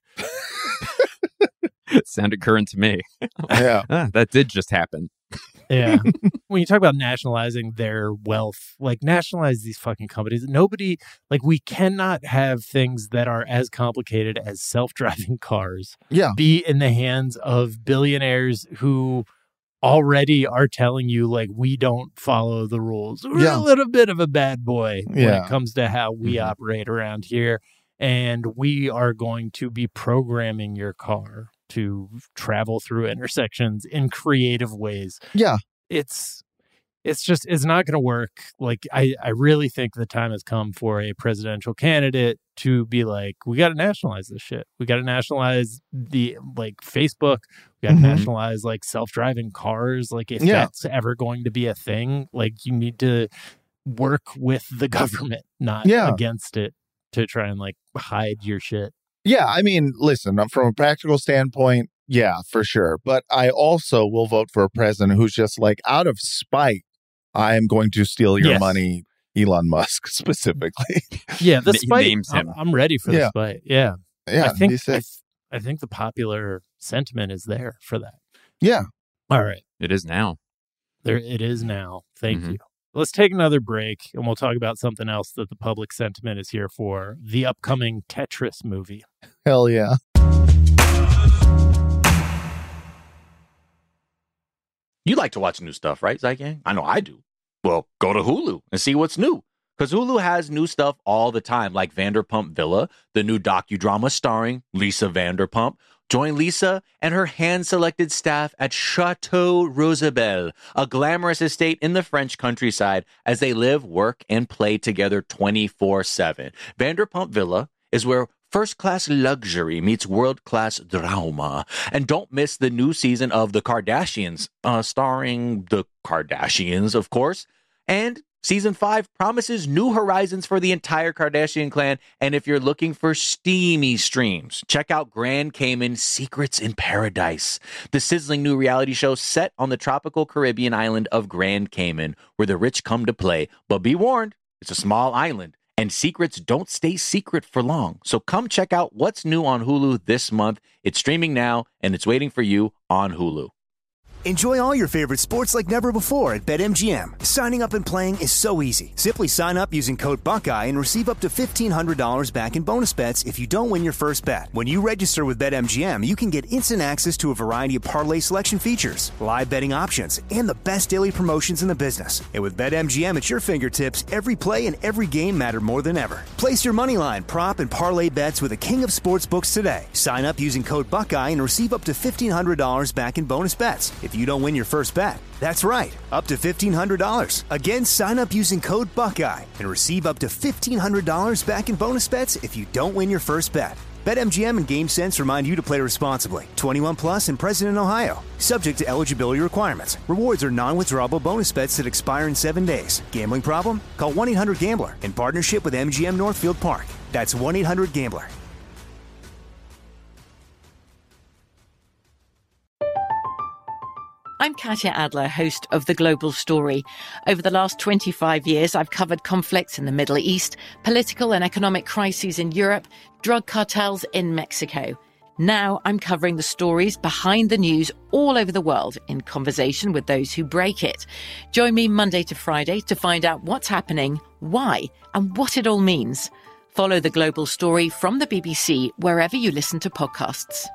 Sounded current to me. Yeah. Ah, that did just happen. Yeah. When you talk about nationalizing their wealth, like nationalize these fucking companies. Nobody, like, we cannot have things that are as complicated as self-driving cars Yeah. be in the hands of billionaires who already are telling you, like, we don't follow the rules. We're Yeah. a little bit of a bad boy when Yeah. it comes to how we Mhm. operate around here. And we are going to be programming your car to travel through intersections in creative ways. Yeah. It's it's just it's not going to work. Like, I I really think the time has come for a presidential candidate to be like, we got to nationalize this shit. We got to nationalize the like Facebook. We got to Mhm. nationalize like self-driving cars. Like, if Yeah. that's ever going to be a thing, like, you need to work with the government, not Yeah. against it, to try and like hide your shit. Yeah, I mean, listen, um, from a practical standpoint, yeah, for sure. But I also will vote for a president who's just like, out of spite, I am going to steal your Yes. money, Elon Musk specifically. Yeah, the N- spite. names him. I'm, I'm ready for the Yeah. spite. Yeah, Yeah, I think he's I, sick. th- I think the popular sentiment is there for that. Yeah. All right, It is now. there it is now. Thank Mhm. you. Let's take another break, and we'll talk about something else that the public sentiment is here for: the upcoming Tetris movie. Hell yeah. You like to watch new stuff, right, Zygang? I know I do. Well, go to Hulu and see what's new. Because Hulu has new stuff all the time, like Vanderpump Villa, the new docudrama starring Lisa Vanderpump. Join Lisa and her hand-selected staff at Chateau Rosabelle, a glamorous estate in the French countryside, as they live, work, and play together twenty-four seven. Vanderpump Villa is where first-class luxury meets world-class drama. And don't miss the new season of The Kardashians, uh, starring the Kardashians, of course. And season five promises new horizons for the entire Kardashian clan. And if you're looking for steamy streams, check out Grand Cayman Secrets in Paradise, the sizzling new reality show set on the tropical Caribbean island of Grand Cayman, where the rich come to play. But be warned, it's a small island, and secrets don't stay secret for long. So come check out what's new on Hulu this month. It's streaming now, and it's waiting for you on Hulu. Enjoy all your favorite sports like never before at BetMGM. Signing up and playing is so easy. Simply sign up using code Buckeye and receive up to fifteen hundred dollars back in bonus bets if you don't win your first bet. When you register with BetMGM, you can get instant access to a variety of parlay selection features, live betting options, and the best daily promotions in the business. And with BetMGM at your fingertips, every play and every game matter more than ever. Place your moneyline, prop, and parlay bets with the king of sportsbooks today. Sign up using code Buckeye and receive up to fifteen hundred dollars back in bonus bets if you don't win your first bet. That's right, up to fifteen hundred dollars. Again, sign up using code Buckeye and receive up to fifteen hundred dollars back in bonus bets if you don't win your first bet. BetMGM and GameSense remind you to play responsibly. twenty-one plus and present in Ohio. Subject to eligibility requirements. Rewards are non-withdrawable bonus bets that expire in seven days. Gambling problem? Call one eight hundred gambler in partnership with M G M Northfield Park. That's one eight hundred gambler. I'm Katya Adler, host of The Global Story. Over the last twenty-five years, I've covered conflicts in the Middle East, political and economic crises in Europe, drug cartels in Mexico. Now I'm covering the stories behind the news all over the world in conversation with those who break it. Join me Monday to Friday to find out what's happening, why, and what it all means. Follow The Global Story from the B B C wherever you listen to podcasts.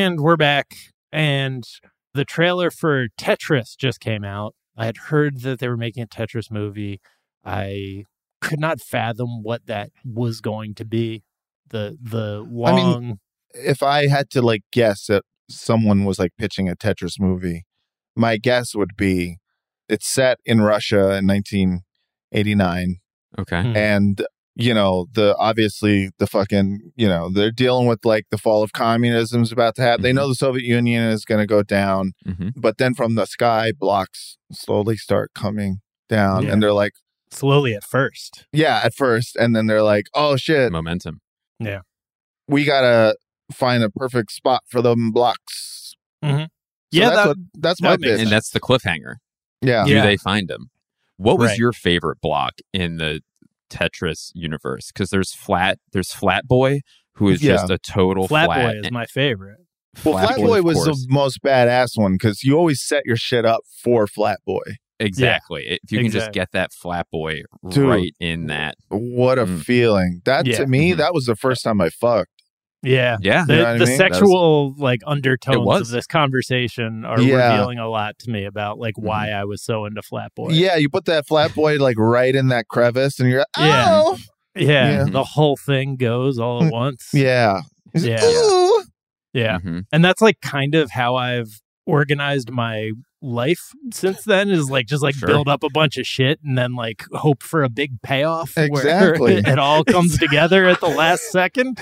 And we're back, and the trailer for Tetris just came out. I had heard that they were making a Tetris movie. I could not fathom what that was going to be. The the long... I mean, if I had to like guess that someone was like pitching a Tetris movie, my guess would be it's set in Russia in nineteen eighty-nine. Okay. Hmm. And, you know, the obviously the fucking, you know, they're dealing with like the fall of communism is about to happen. Mm-hmm. They know the Soviet Union is going to go down. Mm-hmm. But then from the sky, blocks slowly start coming down. Yeah. And they're like, slowly at first. yeah, at first. And then they're like, oh, shit. Momentum. Yeah. We got to find a perfect spot for them blocks. Mm-hmm. So Yeah, that's, that, what, that's my that makes pitch. And that's the cliffhanger. Yeah. Do Yeah. they find him? What was Right. your favorite block in the Tetris universe? Because there's flat, there's Flat Boy, who is Yeah. just a total Flat flat. Boy is my favorite. Well, Flat Boy of was the course. most badass one because you always set your shit up for Flat Boy. Exactly. If you can just exactly. get that Flat Boy Dude. right in that. What a Mm. feeling. That Yeah. to me, Mhm. that was the first time I fucked. Yeah. Yeah. The, You know what I the mean? sexual like undertones was. of this conversation are Yeah. revealing a lot to me about like why I was so into Flat Boy. Yeah, you put that Flat Boy like right in that crevice and you're like, Yeah. oh. Yeah, Yeah. the whole thing goes all at once. Yeah. He's like, Yeah. "Ooh." Yeah. Mhm. And that's like kind of how I've organized my life since then, is like just like Sure. build up a bunch of shit and then like hope for a big payoff Exactly. where it all comes together at the last second.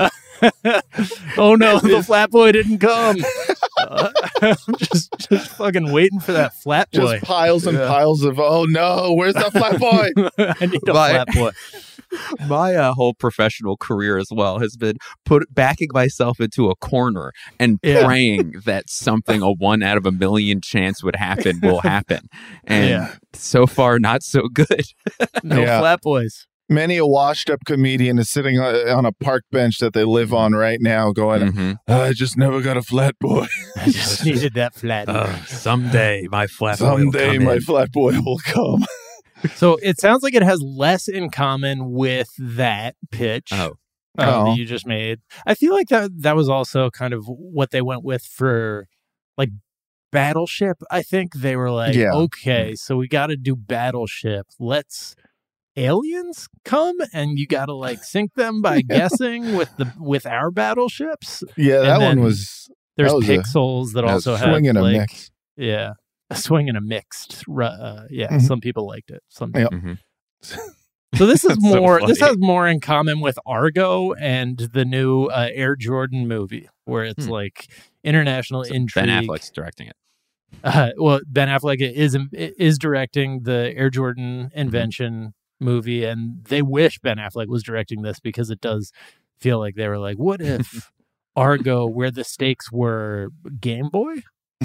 Oh no, the Flat Boy didn't come. Uh, I'm just just fucking waiting for that Flat Boy. Just piles and piles of, oh no, where's the Flat Boy? I need a My- Flat Boy. My uh, whole professional career as well has been put backing myself into a corner and Yeah. praying that something a one out of a million chance would happen will happen. And Yeah. so far, not so good. No Yeah. Flat Boys. Many a washed up comedian is sitting on on a park bench that they live on right now going, Mhm. I just never got a Flat Boy. I just needed that Flat Boy. Uh, someday my flat Someday my Flat Boy will come. So it sounds like it has less in common with that pitch Oh, uh, Oh. that you just made. I feel like that that was also kind of what they went with for like Battleship. I think they were like, Yeah. okay, so we got to do Battleship. Let's aliens come and you got to like sink them by guessing with the with our battleships. Yeah, And that then one was There's That was a- Pixels that that was also have swinging a like mix. yeah, a swing and a mixed. ru- Uh, yeah, Mhm. some people liked it. Some Yep. Mhm. So this is That's so more. this funny. has more in common with Argo and the new uh, Air Jordan movie, where it's Hmm. like international So intrigue. Ben Affleck's directing it. Uh, well, Ben Affleck is is directing the Air Jordan invention movie, and they wish Ben Affleck was directing this because it does feel like they were like, what if Argo, where the stakes were Game Boy?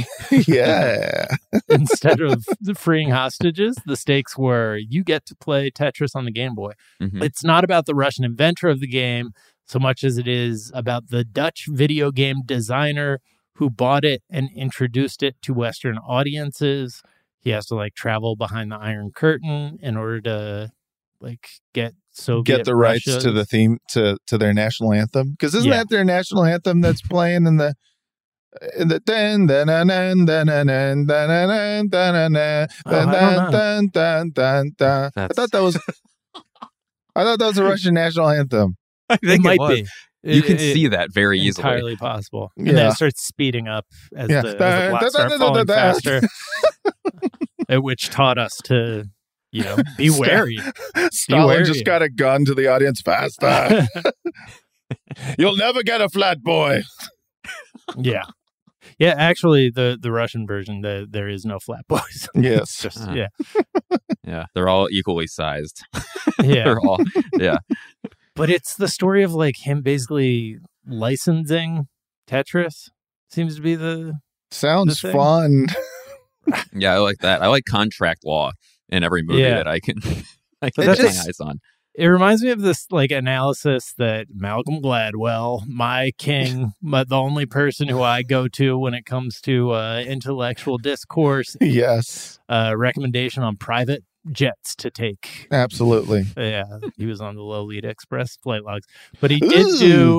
yeah. Instead of freeing hostages, the stakes were you get to play Tetris on the Game Boy. Mhm. It's not about the Russian inventor of the game so much as it is about the Dutch video game designer who bought it and introduced it to Western audiences. He has to like travel behind the Iron Curtain in order to like get Soviet Get the rights Russia's- to the theme to to their national anthem, because isn't Yeah. that their national anthem that's playing in the in the dun dun dun dun dun dun dun dun dun dun dun dun Oh, I don't know. dun dun dun dun. I That's- thought that was I thought that was a Russian national anthem. I It think might was. be. You It- can it- see that very easily. entirely possible. And then Yeah. it starts speeding up as Yeah. the, as the blocks start falling faster, at which taught us to, you know, be wary. Stalin wary. just got a gun to the audience faster. You'll never get a flat boy. Yeah. Yeah, actually, the, the Russian version, the, there is no flat boys. Yes. It's just, Uh-huh. yeah. Yeah, they're all equally sized. Yeah. They're all, yeah. But it's the story of like him basically licensing Tetris. Seems to be the Sounds The thing. fun. Yeah, I like that. I like contract law in every movie Yeah. that I can, I So can that's lay just- eyes on. It reminds me of this like analysis that Malcolm Gladwell, my king, but the only person who I go to when it comes to uh, intellectual discourse, Yes. uh, recommendation on private jets to take. Absolutely. Yeah, he was on the Lolita Express flight logs, but he did do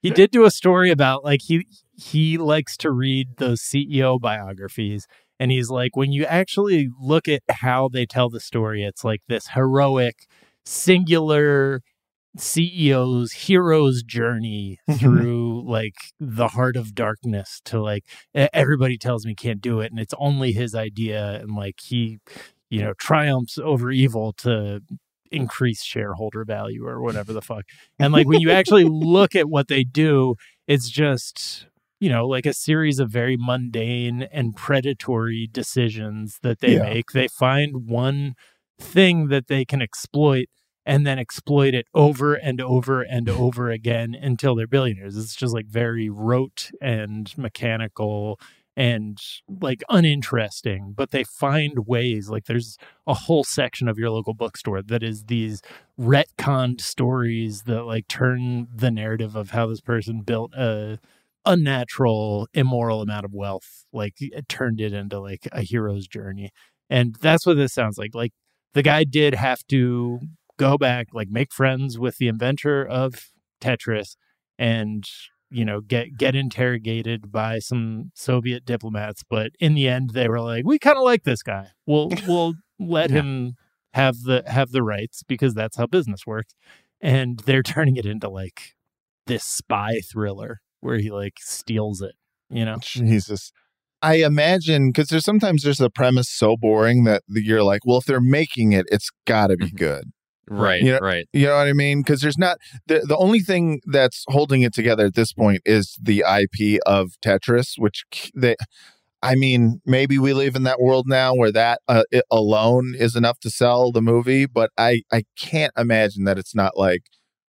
He did do a story about like he he likes to read those C E O biographies. And he's like, when you actually look at how they tell the story, it's like this heroic, singular C E O's hero's journey through like the heart of darkness to like, everybody tells me can't do it. And it's only his idea. And like he, you know, triumphs over evil to increase shareholder value or whatever the fuck. And like when you actually look at what they do, it's just, you know, like a series of very mundane and predatory decisions that they Yeah. make. They find one thing that they can exploit and then exploit it over and over and over again until they're billionaires. It's just like very rote and mechanical and like uninteresting, but they find ways. Like there's a whole section of your local bookstore that is these retconned stories that like turn the narrative of how this person built a unnatural, immoral amount of wealth, like it turned it into like a hero's journey. And that's what this sounds like. Like the guy did have to go back, like make friends with the inventor of Tetris and, you know, get, get interrogated by some Soviet diplomats. But in the end, they were like, we kind of like this guy. We'll, we'll let Yeah. him have the, have the rights because that's how business works. And they're turning it into like this spy thriller where he like steals it, you know? Jesus. I imagine, because there's sometimes there's a premise so boring that you're like, well, if they're making it, it's got to be good. Right, You know- right. You know what I mean? Because there's not, the, the only thing that's holding it together at this point is the I P of Tetris, which c- they, I mean, maybe we live in that world now where that uh, it alone is enough to sell the movie, but I, I can't imagine that it's not like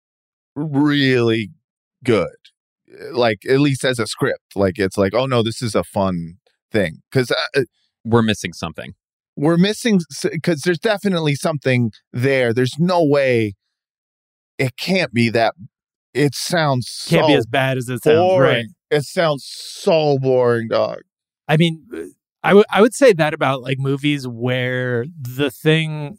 really good. Like, at least as a script, like it's like, oh no, this is a fun thing. Because uh, We're missing something. we're missing, because there's definitely something there. There's no way it can't be that. It sounds Can't so be as bad as it sounds, boring. right? It sounds so boring, dog. I mean, I would I would say that about like movies where the thing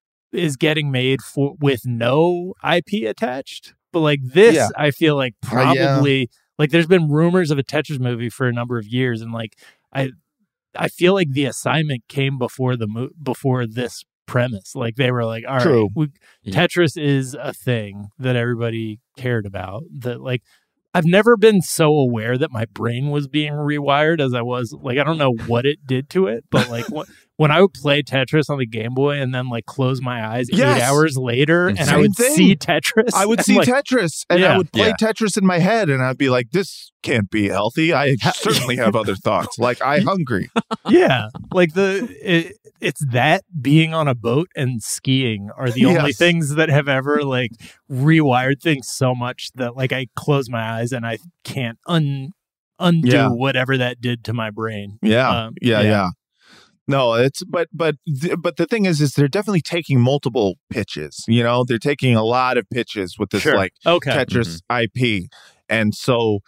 is getting made for with no I P attached. But like this, Yeah. I feel like Uh, yeah. probably like there's been rumors of a Tetris movie for a number of years, and like I I feel like the assignment came before the mo- before this premise. Like they were like, all right, True. we, Yeah. Tetris is a thing that everybody cared about. That like I've never been so aware that my brain was being rewired as I was. Like I don't know what it did to it, but like when, when I would play Tetris on the Game Boy and then like close my eyes Yes. eight hours later and I Same would thing. see Tetris, I would and, see like, Tetris and Yeah. I would play Yeah. Tetris in my head and I'd be like, this can't be healthy. I certainly have other thoughts. Like, I hungry. Yeah, like the it, it's that being on a boat and skiing are the only Yes. things that have ever like rewired things so much that like I close my eyes and I can't un undo Yeah. whatever that did to my brain. Yeah, Um, yeah, yeah. yeah. No, it's but but th- but the thing is, is they're definitely taking multiple pitches. You know, they're taking a lot of pitches with this Sure. like Okay. Tetris I P, and so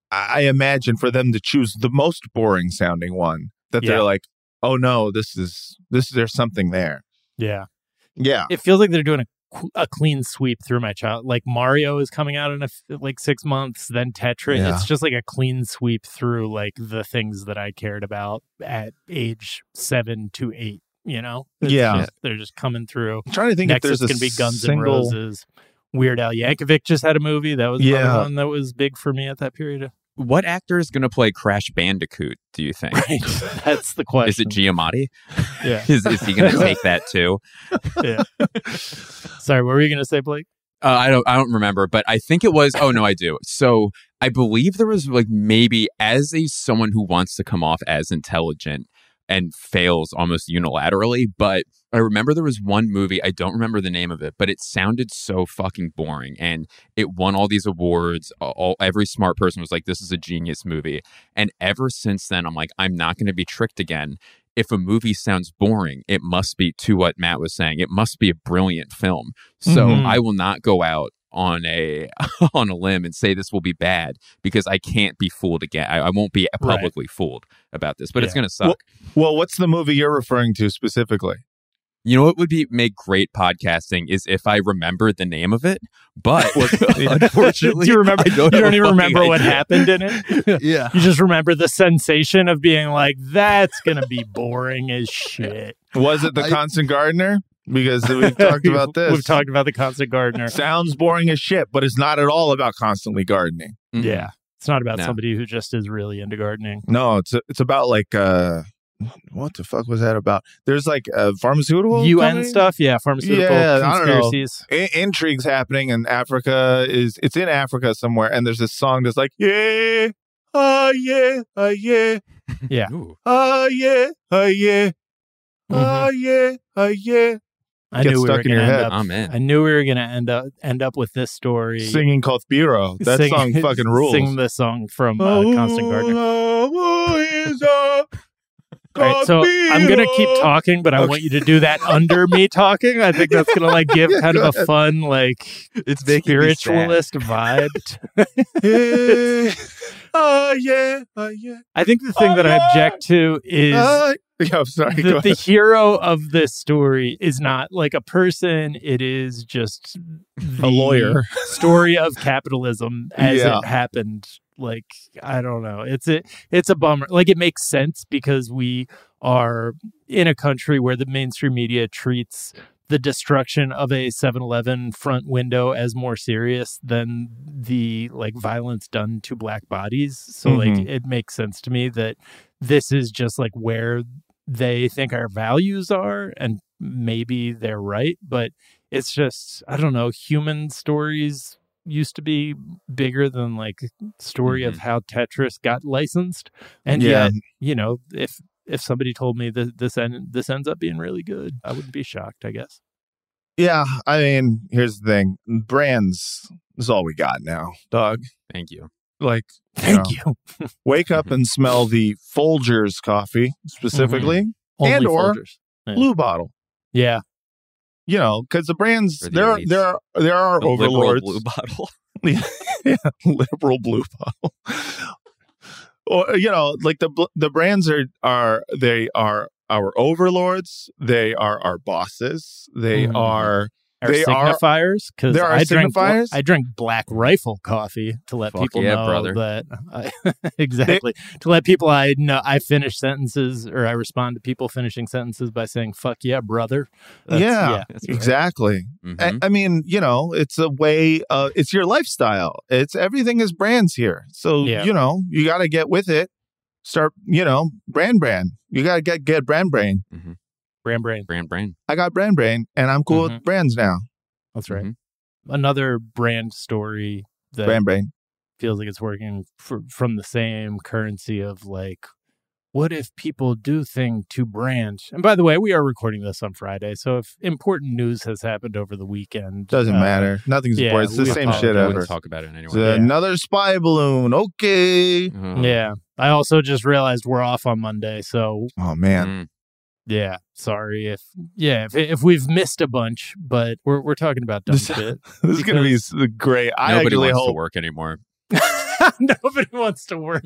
I imagine for them to choose the most boring sounding one, that Yeah. they're like, oh no, this is this. There's something there. Yeah. Yeah, It feels like they're doing a, qu- a clean sweep through my child. Like Mario is coming out in a f like six months, then Tetris. Yeah. It's just like a clean sweep through like the things that I cared about at age seven to eight. You know, It's Yeah. just- they're just coming through. I'm trying to think Next if is there's a going to be Guns single. N' Roses. Weird Al Yankovic just had a movie. That was Yeah. another one that was big for me at that period. What actor is going to play Crash Bandicoot, do you think? Right. That's the question. Is it Giamatti? Yeah. Is, is he going to take that too? Yeah. Sorry, what were you going to say, Blake? Uh, I don't. I don't remember, but I think it was. Oh no, I do. So I believe there was like maybe as a someone who wants to come off as intelligent and fails almost unilaterally. But I remember there was one movie. I don't remember the name of it, but it sounded so fucking boring, and it won all these awards. All every smart person was like, "This is a genius movie." And ever since then, I'm like, I'm not going to be tricked again. If a movie sounds boring, it must be, to what Matt was saying, it must be a brilliant film. So Mhm. I will not go out on a on a limb and say this will be bad because I can't be fooled again. I, I won't be publicly fooled about this, but it's Yeah. going to suck. Well, what's the movie you're referring to specifically? You know what would be make great podcasting is if I remembered the name of it, but unfortunately, Do you remember? I don't, you don't have a even fucking remember what idea. happened in it. Yeah. You just remember the sensation of being like, "That's gonna be boring as shit." Was it the I- Constant Gardener? Because we've talked about this. We've talked about the Constant Gardener. Sounds boring as shit, but it's not at all about constantly gardening. Mhm. Yeah, it's not about No. somebody who just is really into gardening. No, it's it's about like uh, what the fuck was that about? There's like a pharmaceutical U N company? stuff, yeah, pharmaceutical Yeah, I don't know. conspiracies. I- intrigues happening, and Africa is it's in Africa somewhere, and there's this song that's like yeah, ah yeah, ah yeah, Ooh. ah yeah, ah yeah, Mm-hmm. ah yeah, ah yeah. I Gets knew we stuck were in going your to end head. up. Oh man. I knew we were going to end up end up with this story. Singing Kothbiro. That Sing- song fucking rules. Sing the song from uh, Constant Gardener. Oh, All right, so I'm gonna keep talking, but I want you to do that under me talking. I think that's gonna like give Yeah, kind go of a ahead. fun, like It's making me sad. spiritualist vibe. Yeah. Oh yeah, oh yeah. I think the thing Oh, that I yeah. object to is Uh, yeah, I'm sorry. go the, the ahead. hero of this story is not like a person. It is just the A lawyer. story of capitalism as Yeah. it happened. Like, I don't know. It's a, it's a bummer. Like, it makes sense because we are in a country where the mainstream media treats the destruction of a seven eleven front window as more serious than the like violence done to black bodies. So like Mhm. it makes sense to me that this is just like where they think our values are, and maybe they're right, but it's just, I don't know, human stories used to be bigger than like story of how Tetris got licensed. And Yeah. yet, you know, if if somebody told me that this end, this ends up being really good, I wouldn't be shocked, I guess. Yeah, I mean, here's the thing: brands is all we got now, dog. Thank you. Like, Thank you. know, wake up and smell the Folgers coffee specifically, Only and or Folgers. Yeah. Blue Bottle. Yeah. You know, because the brands Or the there are elites. there are there are The liberal overlords. blue bottle. yeah, liberal Blue Bottle. Or you know, like the bl- the brands are are they are our overlords. They are our bosses. They Mhm. are Our they are signifiers, because there are I drank signifiers? I drank Black Rifle coffee to let Fuck people yeah, know brother. that I, exactly to let people I know I finish sentences or I respond to people finishing sentences by saying "fuck yeah, brother." That's- yeah, That's right. exactly. Mhm. I, I mean, you know, it's a way. Uh, it's your lifestyle. It's everything is brands here. So Yeah. you know, you got to get with it. Start, you know, brand brand. You got to get get brand brain. Brand brain. Brand brain. I got brand brain, and I'm cool Mhm. with brands now. That's right. Mhm. Another brand story that Brand brain. feels like it's working fr- from the same currency of like, what if people do thing to brand? And by the way, we are recording this on Friday, so if important news has happened over the weekend, Doesn't uh, matter. Nothing's yeah, important. It's the we same apologize. shit I ever. wouldn't talk about it anyway. It's Yeah. another spy balloon. Okay. Uh, Yeah, I also just realized we're off on Monday, so Oh man. mm. yeah, sorry if yeah if if we've missed a bunch, but we're we're talking about dumb This- shit. This is gonna be s- great. I Nobody actually wants to hope. work anymore. Nobody wants to work,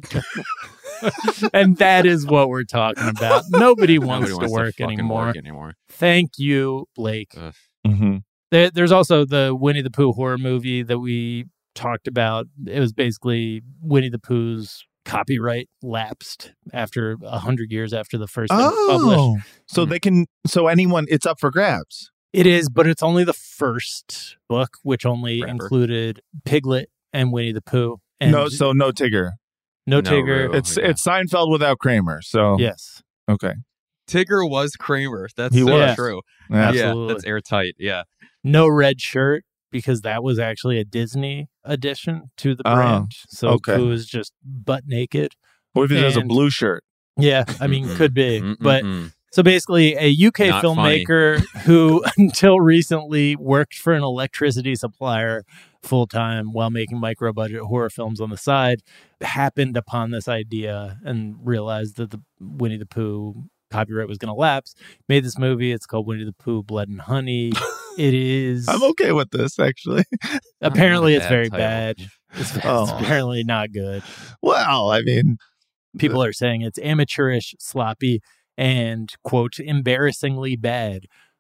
and that is what we're talking about. Nobody wants Nobody to wants work to fucking anymore. work anymore. Thank you, Blake. Ugh. Mhm. There, there's also the Winnie the Pooh horror movie that we talked about. It was basically Winnie the Pooh's copyright lapsed after a hundred years after the first thing was published. Oh, so they can. So anyone, it's up for grabs. It is, but it's only the first book, which only Forever. included Piglet and Winnie the Pooh. And no, so no Tigger. no No Tigger. Roo. It's yeah. it's Seinfeld without Kramer. So Yes, okay. Tigger was Kramer. That's He so was. true. Yeah. Absolutely. Yeah, that's airtight. Yeah. no red shirt because that was actually a Disney addition to the Oh, brand. So okay. Pooh is just butt naked. What if he has a And- blue shirt? Yeah, I mean, Mm-mm. could be, but. Mm-mm-mm. So basically, a U K Not filmmaker who, until recently, worked for an electricity supplier full time while making micro budget horror films on the side, happened upon this idea and realized that the Winnie the Pooh copyright was going to lapse. Made this movie. It's called Winnie the Pooh: Blood and Honey. It is I'm okay with this actually. apparently Not a it's bad very title. bad. It's, it's Oh. apparently not good. Well, I mean, People are saying it's amateurish, sloppy, and quote embarrassingly bad.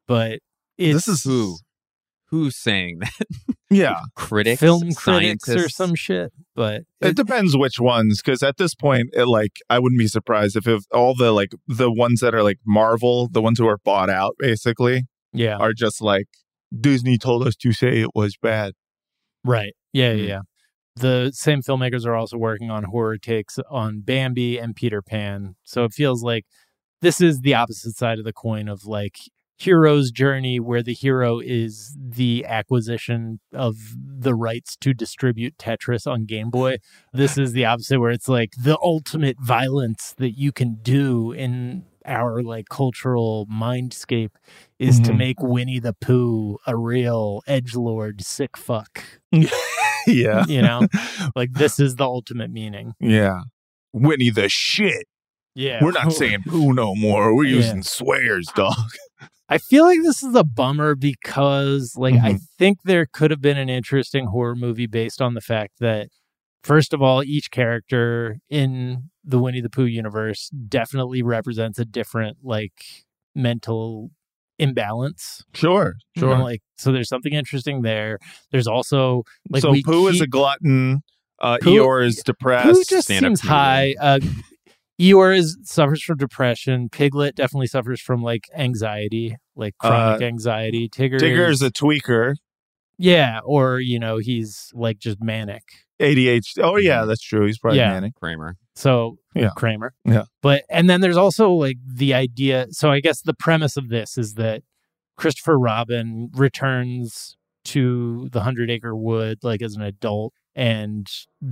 but it's This is Who? Who's saying that? yeah. Critics? film critics or scientists? some shit. But It depends which ones, because at this point, it, like, I wouldn't be surprised if, if all the like the ones that are like Marvel, the ones who are bought out, basically, yeah, are just like Disney told us to say it was bad. right. Yeah, Mm. yeah, yeah. The same filmmakers are also working on horror takes on Bambi and Peter Pan. So it feels like this is the opposite side of the coin of like hero's journey, where the hero is the acquisition of the rights to distribute Tetris on Game Boy. This is the opposite, where it's like the ultimate violence that you can do in our like cultural mindscape is to Mhm. make Winnie the Pooh a real edgelord sick fuck. Yeah. You know, like this is the ultimate meaning. Yeah. Winnie the shit. Yeah. We're not saying poo no more. We're Yeah. using swears, dog. I feel like this is a bummer because, like, I Mhm. think there could have been an interesting horror movie based on the fact that, first of all, each character in the Winnie the Pooh universe definitely represents a different, like, mental imbalance. Sure. You Sure. know, like, so there's something interesting there. There's also, like, so we Pooh is a keep- glutton. Uh, Pooh- Eeyore is depressed. Pooh just stand-up seems comedian. high. Uh, Eeyore is, suffers from depression. Piglet definitely suffers from like anxiety, like chronic Uh, anxiety. Tigger, Tigger is is a tweaker. yeah, or you know he's like just manic. A D H D. Oh, yeah, that's true. He's probably Yeah. manic. Kramer. So Yeah. Kramer. Yeah. But and then there's also like the idea. So I guess the premise of this is that Christopher Robin returns to the Hundred Acre Wood like as an adult, and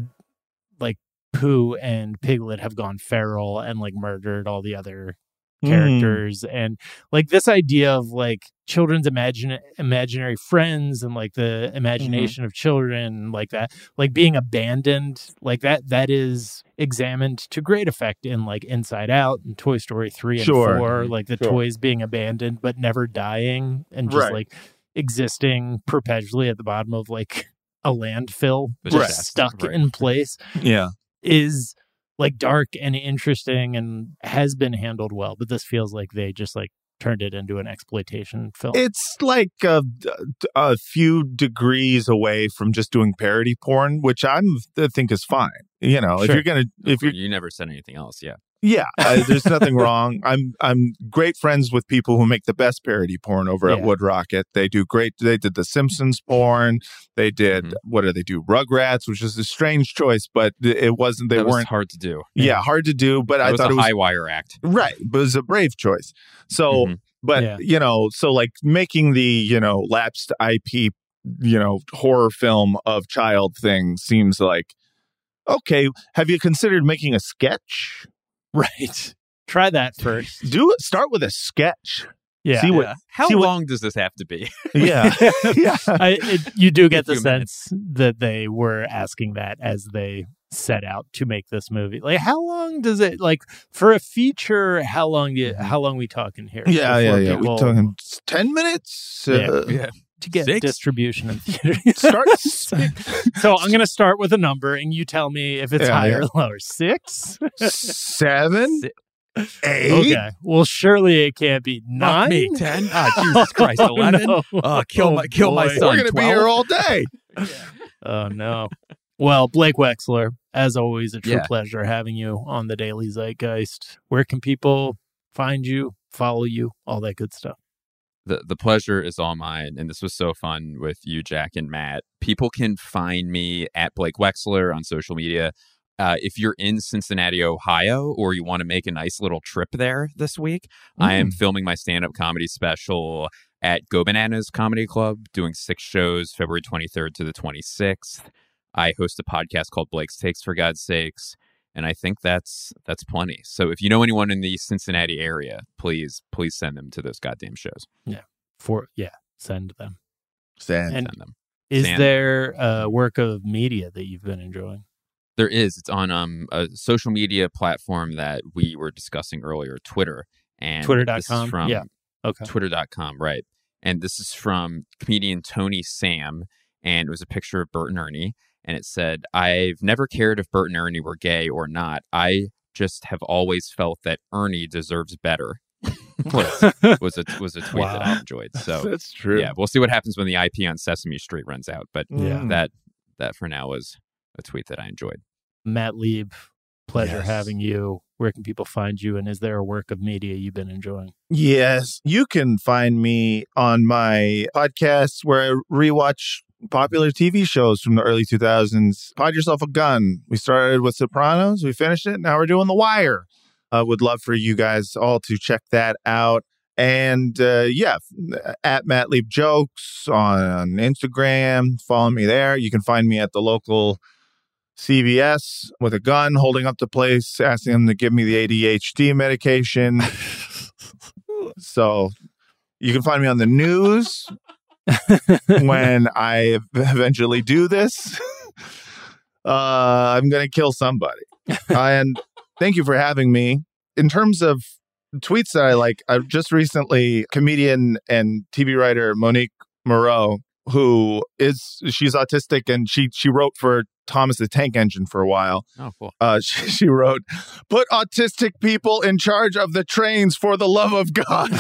like Pooh and Piglet have gone feral and like murdered all the other characters. And like this idea of like children's imagine imaginary friends and like the imagination of children, like that, like being abandoned, like that, that is examined to great effect in like Inside Out and Toy Story three and Sure. four, like the Sure. toys being abandoned but never dying and just Right. like existing perpetually at the bottom of like a landfill, But just just- stuck right. in place, Yeah. is like dark and interesting and has been handled well. But this feels like they just like turned it into an exploitation film. It's like a, a few degrees away from just doing parody porn, which I'm, I think is fine. You know, if Sure. you're going to, if you're, You never said anything else. Yeah. yeah, uh, there's nothing wrong. I'm, I'm great friends with people who make the best parody porn over at Yeah. Wood Rocket. They do great. They did the Simpsons porn. They did, Mhm. what do they do? Rugrats, which is a strange choice, but it wasn't, they that was weren't, hard to do. yeah, hard to do, but That I was thought a it was high wire act. right. But it was a brave choice. So, Mhm. but Yeah. you know, so like making the, you know, lapsed I P, you know, horror film of child thing seems like, okay, have you considered making a sketch? Right. Try that first. Do it. Start with a sketch. Yeah. See what? Yeah. How see what- long does this have to be? Yeah. yeah. I, it, you do get A the few minutes. sense that they were asking that as they set out to make this movie. Like, how long does it like for a feature? How long? Do you, how long we talking here? Yeah. Yeah. before Yeah. people- We're talking ten minutes. Yeah. Uh, yeah. to get Six? distribution in theaters. Start. So I'm going to start with a number, and you tell me if it's Yeah, higher yeah. or lower. Six. Seven. Si- Eight. Okay. Well, surely it can't be nine. Not me. Ten. Ah, Jesus Christ. Oh, Eleven. no. Oh, kill my kill my boy. son. We're gonna be here twelve? all day. Oh no. Well, Blake Wexler, as always, a true Yeah. pleasure having you on the Daily Zeitgeist. Where can people find you, follow you, all that good stuff? The the pleasure is all mine, and this was so fun with you, Jack and Matt. People can find me at Blake Wexler on social media. Uh, if you're in Cincinnati, Ohio, or you want to make a nice little trip there this week, I am filming my stand-up comedy special at Go Bananas Comedy Club, doing six shows, February twenty-third to the twenty-sixth. I host a podcast called Blake's Takes, for God's sakes, and I think that's that's plenty. So if you know anyone in the Cincinnati area, please, please send them to those goddamn shows. For yeah, send them. Sad. And Send them. is Sand. there a work of media that you've been enjoying? There is. It's on um a social media platform that we were discussing earlier, Twitter. And Twitter dot this is com? From Yeah. Okay. Twitter dot com, right. And this is from comedian Tony Sam. And it was a picture of Bert and Ernie. And it said, I've never cared if Bert and Ernie were gay or not. I just have always felt that Ernie deserves better. was was a was a tweet Wow. that I enjoyed. So That's true. yeah, we'll see what happens when the I P on Sesame Street runs out. But Yeah. that that for now was a tweet that I enjoyed. Matt Lieb, pleasure Yes. having you. Where can people find you? And is there a work of media you've been enjoying? Yes, you can find me on my podcasts where I rewatch popular T V shows from the early two thousands. Pod Yourself a Gun. We started with Sopranos. We finished it. Now we're doing The Wire. I would love for you guys all to check that out. And uh, yeah, at Matt Lieb Jokes on Instagram. Follow me there. You can find me at the local C V S with a gun holding up the place, asking them to give me the A D H D medication. So you can find me on the news when I eventually do this. Uh, I'm going to kill somebody. And thank you for having me. In terms of tweets that I like, I just recently, comedian and T V writer Monique Moreau, who is, she's autistic and she she wrote for Thomas the Tank Engine for a while. Oh, cool. Uh, she, she wrote, "Put autistic people in charge of the trains for the love of God."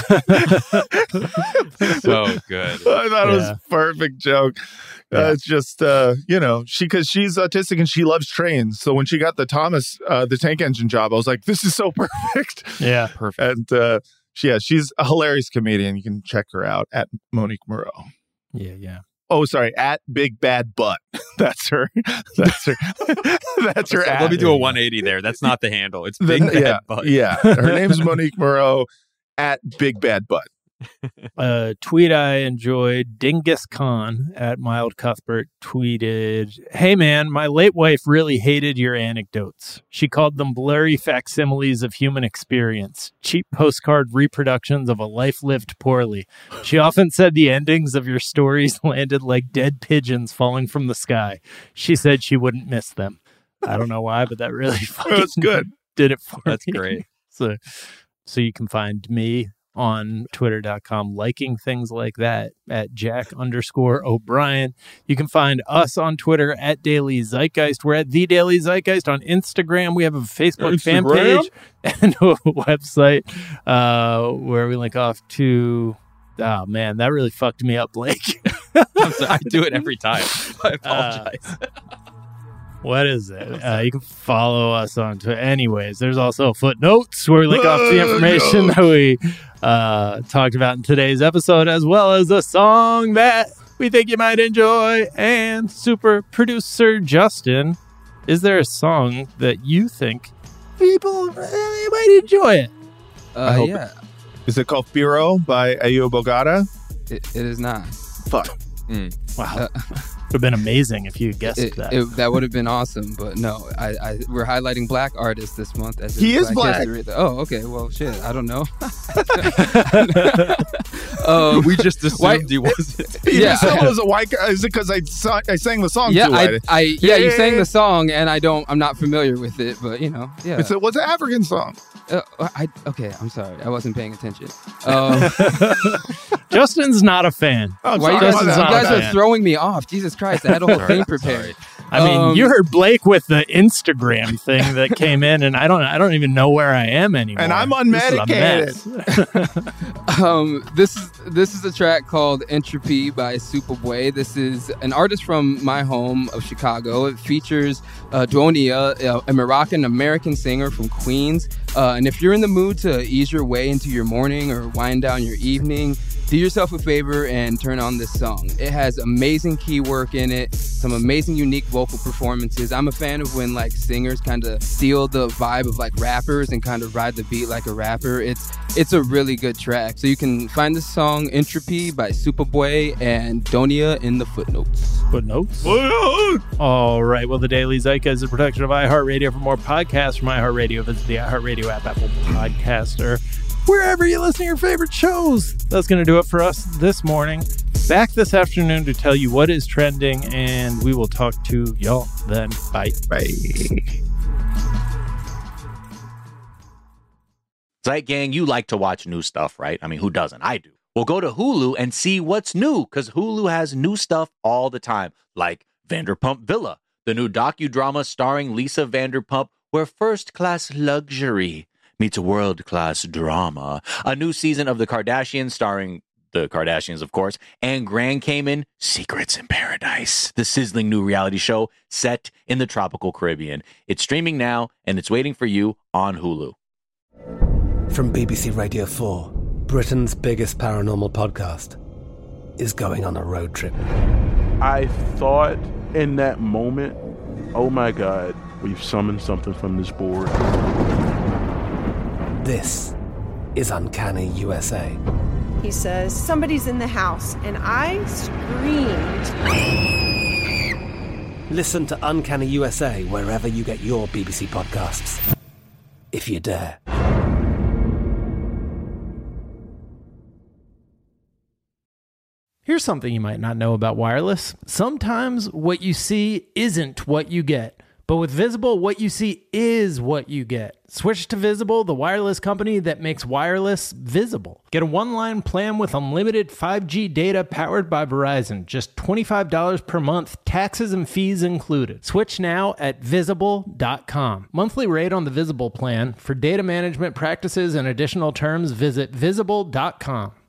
So good. I thought it was Yeah. a perfect joke. Uh, Yeah. it's just, uh, you know, she because she's autistic and she loves trains. So when she got the Thomas uh, the Tank Engine job, I was like, this is so perfect. Yeah. Perfect. And uh, she, yeah, she's a hilarious comedian. You can check her out at Monique Moreau. Yeah. Yeah. Oh, sorry, at Big Bad Butt. That's her. That's her. That's her. So at. let me do a one eighty there. That's not the handle. It's Big The- Bad yeah, Butt. yeah. Her name's Monique Moreau at Big Bad Butt. A tweet I enjoyed, Dingus Khan at Mild Cuthbert tweeted, "Hey man, my late wife really hated your anecdotes. She called them blurry facsimiles of human experience, cheap postcard reproductions of a life lived poorly. She often said the endings of your stories landed like dead pigeons falling from the sky. She said she wouldn't miss them." I don't know why, but that really fucking That's good. did it for That's me. great. So, so you can find me on twitter dot com liking things like that at Jack underscore O'Brien. You can find us on Twitter at Daily Zeitgeist. We're at The Daily Zeitgeist on Instagram. We have a Facebook fan Instagram? page and a website uh, where we link off to. Oh man, that really fucked me up, Blake. I'm sorry, I do it every time. I apologize. What is it? Uh, you can follow us on Twitter. Anyways, there's also footnotes where we link off to the information that we uh, talked about in today's episode, as well as a song that we think you might enjoy. And super producer Justin, is there a song that you think people really might enjoy it? Uh, hope yeah, Is it called Firo by Ayo Bogata? it, it is not. Fuck. Wow. Uh, Would have been amazing if you guessed It, that. it, that would have been awesome, but no. I, I we're highlighting black artists this month. As He it's is black. History. Oh, okay. Well, shit. I don't know. um, We just assumed Why- he wasn't. You Yeah. said it was a white guy. Is it because I, sang- I sang the song yeah, too I, loud? I, yeah, you sang Yeah. the song, and I don't. I'm not familiar with it, but you know, yeah. It's a, what's an African song? Uh, I okay. I'm sorry. I wasn't paying attention. Um, Justin's not a fan. Oh, why you sorry guys, about Justin's you that. not a guys are fan. throwing me off? Jesus Christ! I had a whole thing prepared. I mean, Um, you heard Blake with the Instagram thing that came in, and I don't, I don't even know where I am anymore. And I'm This is a unmedicated. mess. Um, this is this is a track called Entropy by Superboy. This is an artist from my home of Chicago. It features uh, Duonia, uh, a Moroccan American singer from Queens. Uh, and if you're in the mood to ease your way into your morning or wind down your evening, do yourself a favor and turn on this song. It has amazing key work in it, some amazing unique vocal performances. I'm a fan of when like singers kind of steal the vibe of like rappers and kind of ride the beat like a rapper. It's it's a really good track. So you can find this song Entropy by Superboy and Donia in the footnotes. Footnotes. All right. Well, the Daily Zeitgeist is a production of iHeartRadio. For more podcasts from iHeartRadio, visit the iHeartRadio app, Apple Podcaster, wherever you listen to your favorite shows. That's going to do it for us this morning. Back this afternoon to tell you what is trending, and we will talk to y'all then. Bye. Bye. Zeit Gang, you like to watch new stuff, right? I mean, who doesn't? I do. Well, go to Hulu and see what's new, because Hulu has new stuff all the time, like Vanderpump Villa, the new docudrama starring Lisa Vanderpump, where first-class luxury meets a world-class drama. A new season of The Kardashians starring the Kardashians, of course, and Grand Cayman, Secrets in Paradise, the sizzling new reality show set in the tropical Caribbean. It's streaming now, and it's waiting for you on Hulu. From B B C Radio four, Britain's biggest paranormal podcast is going on a road trip. I thought in that moment, oh my God, we've summoned something from this board. This is Uncanny U S A. He says, somebody's in the house, and I screamed. Listen to Uncanny U S A wherever you get your B B C podcasts, if you dare. Here's something you might not know about wireless. Sometimes what you see isn't what you get. But with Visible, what you see is what you get. Switch to Visible, the wireless company that makes wireless visible. Get a one-line plan with unlimited five G data powered by Verizon. Just twenty-five dollars per month, taxes and fees included. Switch now at visible dot com. Monthly rate on the Visible plan. For data management practices and additional terms, visit visible dot com.